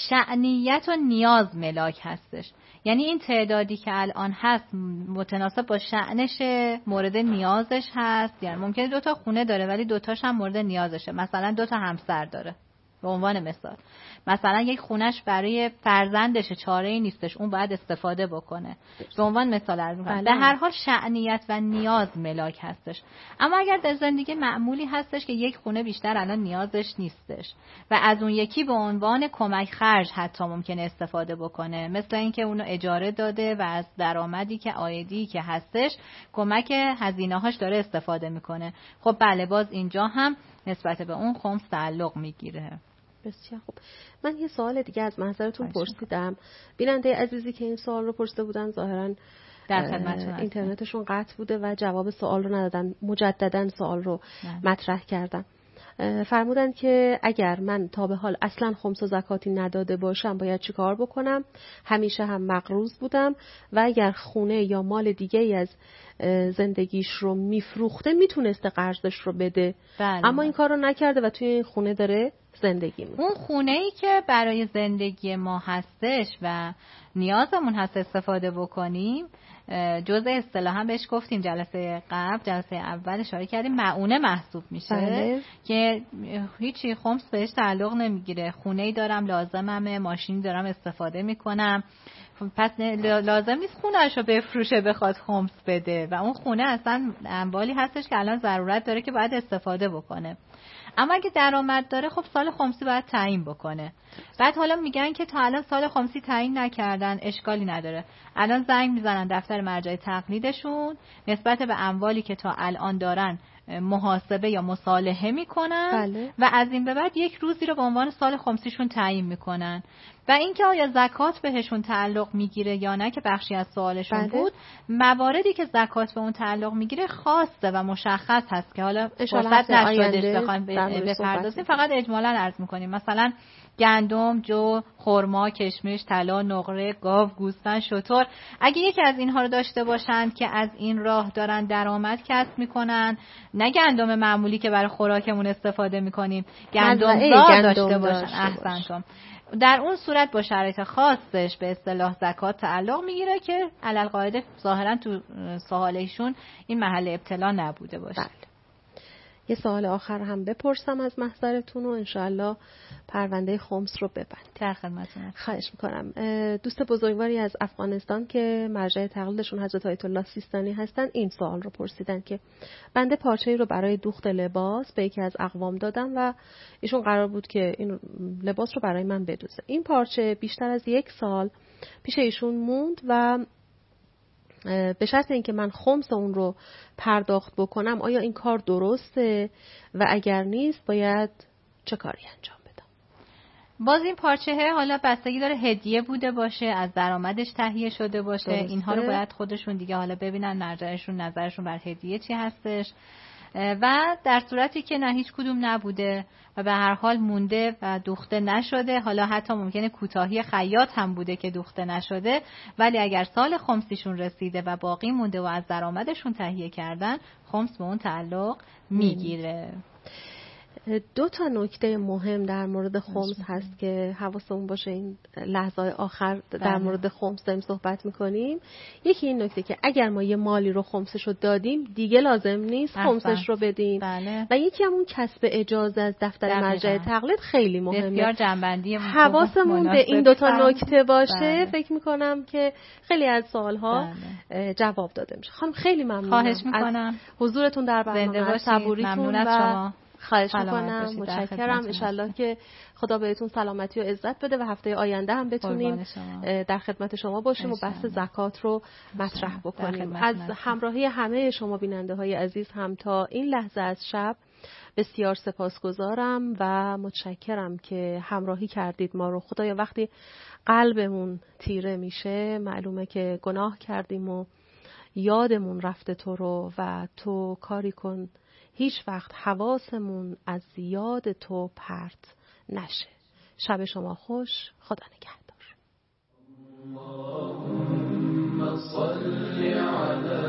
شأنیت و نیاز ملاک هستش. یعنی این تعدادی که الان هست متناسب با شأنش، مورد نیازش هست. یعنی ممکنه 2 خونه داره ولی 2 هم مورد نیازشه. مثلا 2 همسر داره به عنوان مثال، مثلا یک خونش برای فرزندشه، چاره‌ای نیستش، اون باید استفاده بکنه. به عنوان مثال عرض می‌کنم. به هر حال شأنیت و نیاز ملاک هستش. اما اگر در زندگی معمولی هستش که یک خونه بیشتر الان نیازش نیستش و از اون یکی به عنوان کمک خرج حتی ممکنه استفاده بکنه، مثل اینکه اونو اجاره داده و از درآمدی که عایدی که هستش کمک هزینه‌هاش داره استفاده میکنه، خب بله، باز اینجا هم نسبت به اون خمس تعلق میگیره. بسیار خوب. من یه سوال دیگه از محضرتون پرسیدم. بیننده عزیزی که این سوال رو پرسیده بودن ظاهراً در خدمتتون اینترنتشون قطع بوده و جواب سوال رو ندادن، مجدداً سوال رو مطرح کردن. فرمودن که اگر من تا به حال اصلاً خمس و زکاتی نداده باشم باید چی کار بکنم؟ همیشه هم مقروض بودم و اگر خونه یا مال دیگه ای از زندگیش رو میفروخته میتونسته قرضش رو بده. بله. اما این کار رو نکرده و توی این خونه داره زندگی میکنه. اون خونه‌ای که برای زندگی ما هستش و نیازمون هست استفاده بکنیم، جزء اصطلاحا بهش گفتیم جلسه قبل، جلسه اول اشاره کردیم، معونه محسوب میشه. بله. که هیچی خمس بهش تعلق نمیگیره. خونه‌ای دارم لازممه، ماشینی دارم استفاده میکنم، پس لازم نیست خونه‌اش رو بفروشه بخواد خمس بده و اون خونه اصلا اموالی هستش که الان ضرورت داره که باید استفاده بکنه. اما اگه درآمد داره، خب سال خمسی باید تعیین بکنه. بعد حالا میگن که تا الان سال خمسی تعیین نکردن، اشکالی نداره. الان زنگ میزنن دفتر مرجع تقلیدشون، نسبت به اموالی که تا الان دارن محاسبه یا مصالحه میکنن. بله. و از این به بعد یک روزی رو به عنوان سال خمسیشون تعیین میکنن. و اینکه آیا زکات بهشون تعلق میگیره یا نه که بخشی از سوالشون بود، مواردی که زکات به اون تعلق میگیره خاصه و مشخص هست که حالا فرصت نشدش بخوایم بپردازیم، فقط اجمالا عرض میکنیم. مثلا گندم، جو، خرما، کشمش، طلا، نقره، گاو، گوسفند، شتر، اگه یکی از اینها رو داشته باشند که از این راه دارن درآمد کسب میکنن، نه گندم معمولی که برای خوراکمون استفاده میکنیم، گندم داشته باشن. احسنتم. در اون صورت با شرایط خاصش به اصطلاح زکات تعلق میگیره که علل قاعده ظاهرا تو سوالشون این محل ابتلا نبوده باشه. بله. یه سوال آخر هم بپرسم از محضرتون و انشاءالله پرونده خمس رو ببند. در خدمتتونم. خواهش میکنم. دوست بزرگواری از افغانستان که مرجع تقلیدشون حضرت آیت الله سیستانی هستن این سوال رو پرسیدن که بنده پارچه‌ای رو برای دوخت لباس به یکی از اقوام دادم و ایشون قرار بود که این لباس رو برای من بدوزه. این پارچه بیشتر از 1 سال پیش ایشون موند و به شرط اینکه من خمس اون رو پرداخت بکنم آیا این کار درسته و اگر نیست باید چه کاری انجام بدم؟ باز این پارچه حالا بستگی داره هدیه بوده باشه، از درآمدش تهیه شده باشه، درسته. اینها رو باید خودشون دیگه حالا ببینن مرجعشون نظرشون بر هدیه چی هستش. و در صورتی که نه هیچ کدوم نبوده و به هر حال مونده و دوخته نشده، حالا حتی ممکنه کوتاهی خیاط هم بوده که دوخته نشده، ولی اگر سال خمسیشون رسیده و باقی مونده و از درآمدشون تهیه کردن، خمس به اون تعلق میگیره. 2 تا نکته مهم در مورد خمس هست که حواسمون باشه این لحظه‌های آخر در مورد خمس داریم صحبت می‌کنیم. یکی این نکته که اگر ما یه مالی رو خمسش رو دادیم دیگه لازم نیست خمسش رو بدیم. و یکی همون کسب اجازه از دفتر مرجع تقلید خیلی مهمه. بسیار جنبندی حواسمون به این 2 تا نکته باشه. فکر می‌کنم که خیلی از سوال‌ها جواب داده میشه. خانم خیلی ممنونم. خواهش می‌کنم. حضورتون در برنامه، صبوریتون و شما. خواهش میکنم. متشکرم. انشالله که خدا بهتون سلامتی و عزت بده و هفته آینده هم بتونیم در خدمت شما باشیم و بحث زکات رو مطرح بکنیم. از همراهی همه شما بیننده های عزیز هم تا این لحظه از شب بسیار سپاسگزارم و متشکرم که همراهی کردید ما رو. خدایا وقتی قلبمون تیره میشه معلومه که گناه کردیم و یادمون رفته تو رو و تو کاری کن هیچ وقت حواسمون از یاد تو پرت نشه. شب شما خوش. خدا نگهدار. اللهم صل علی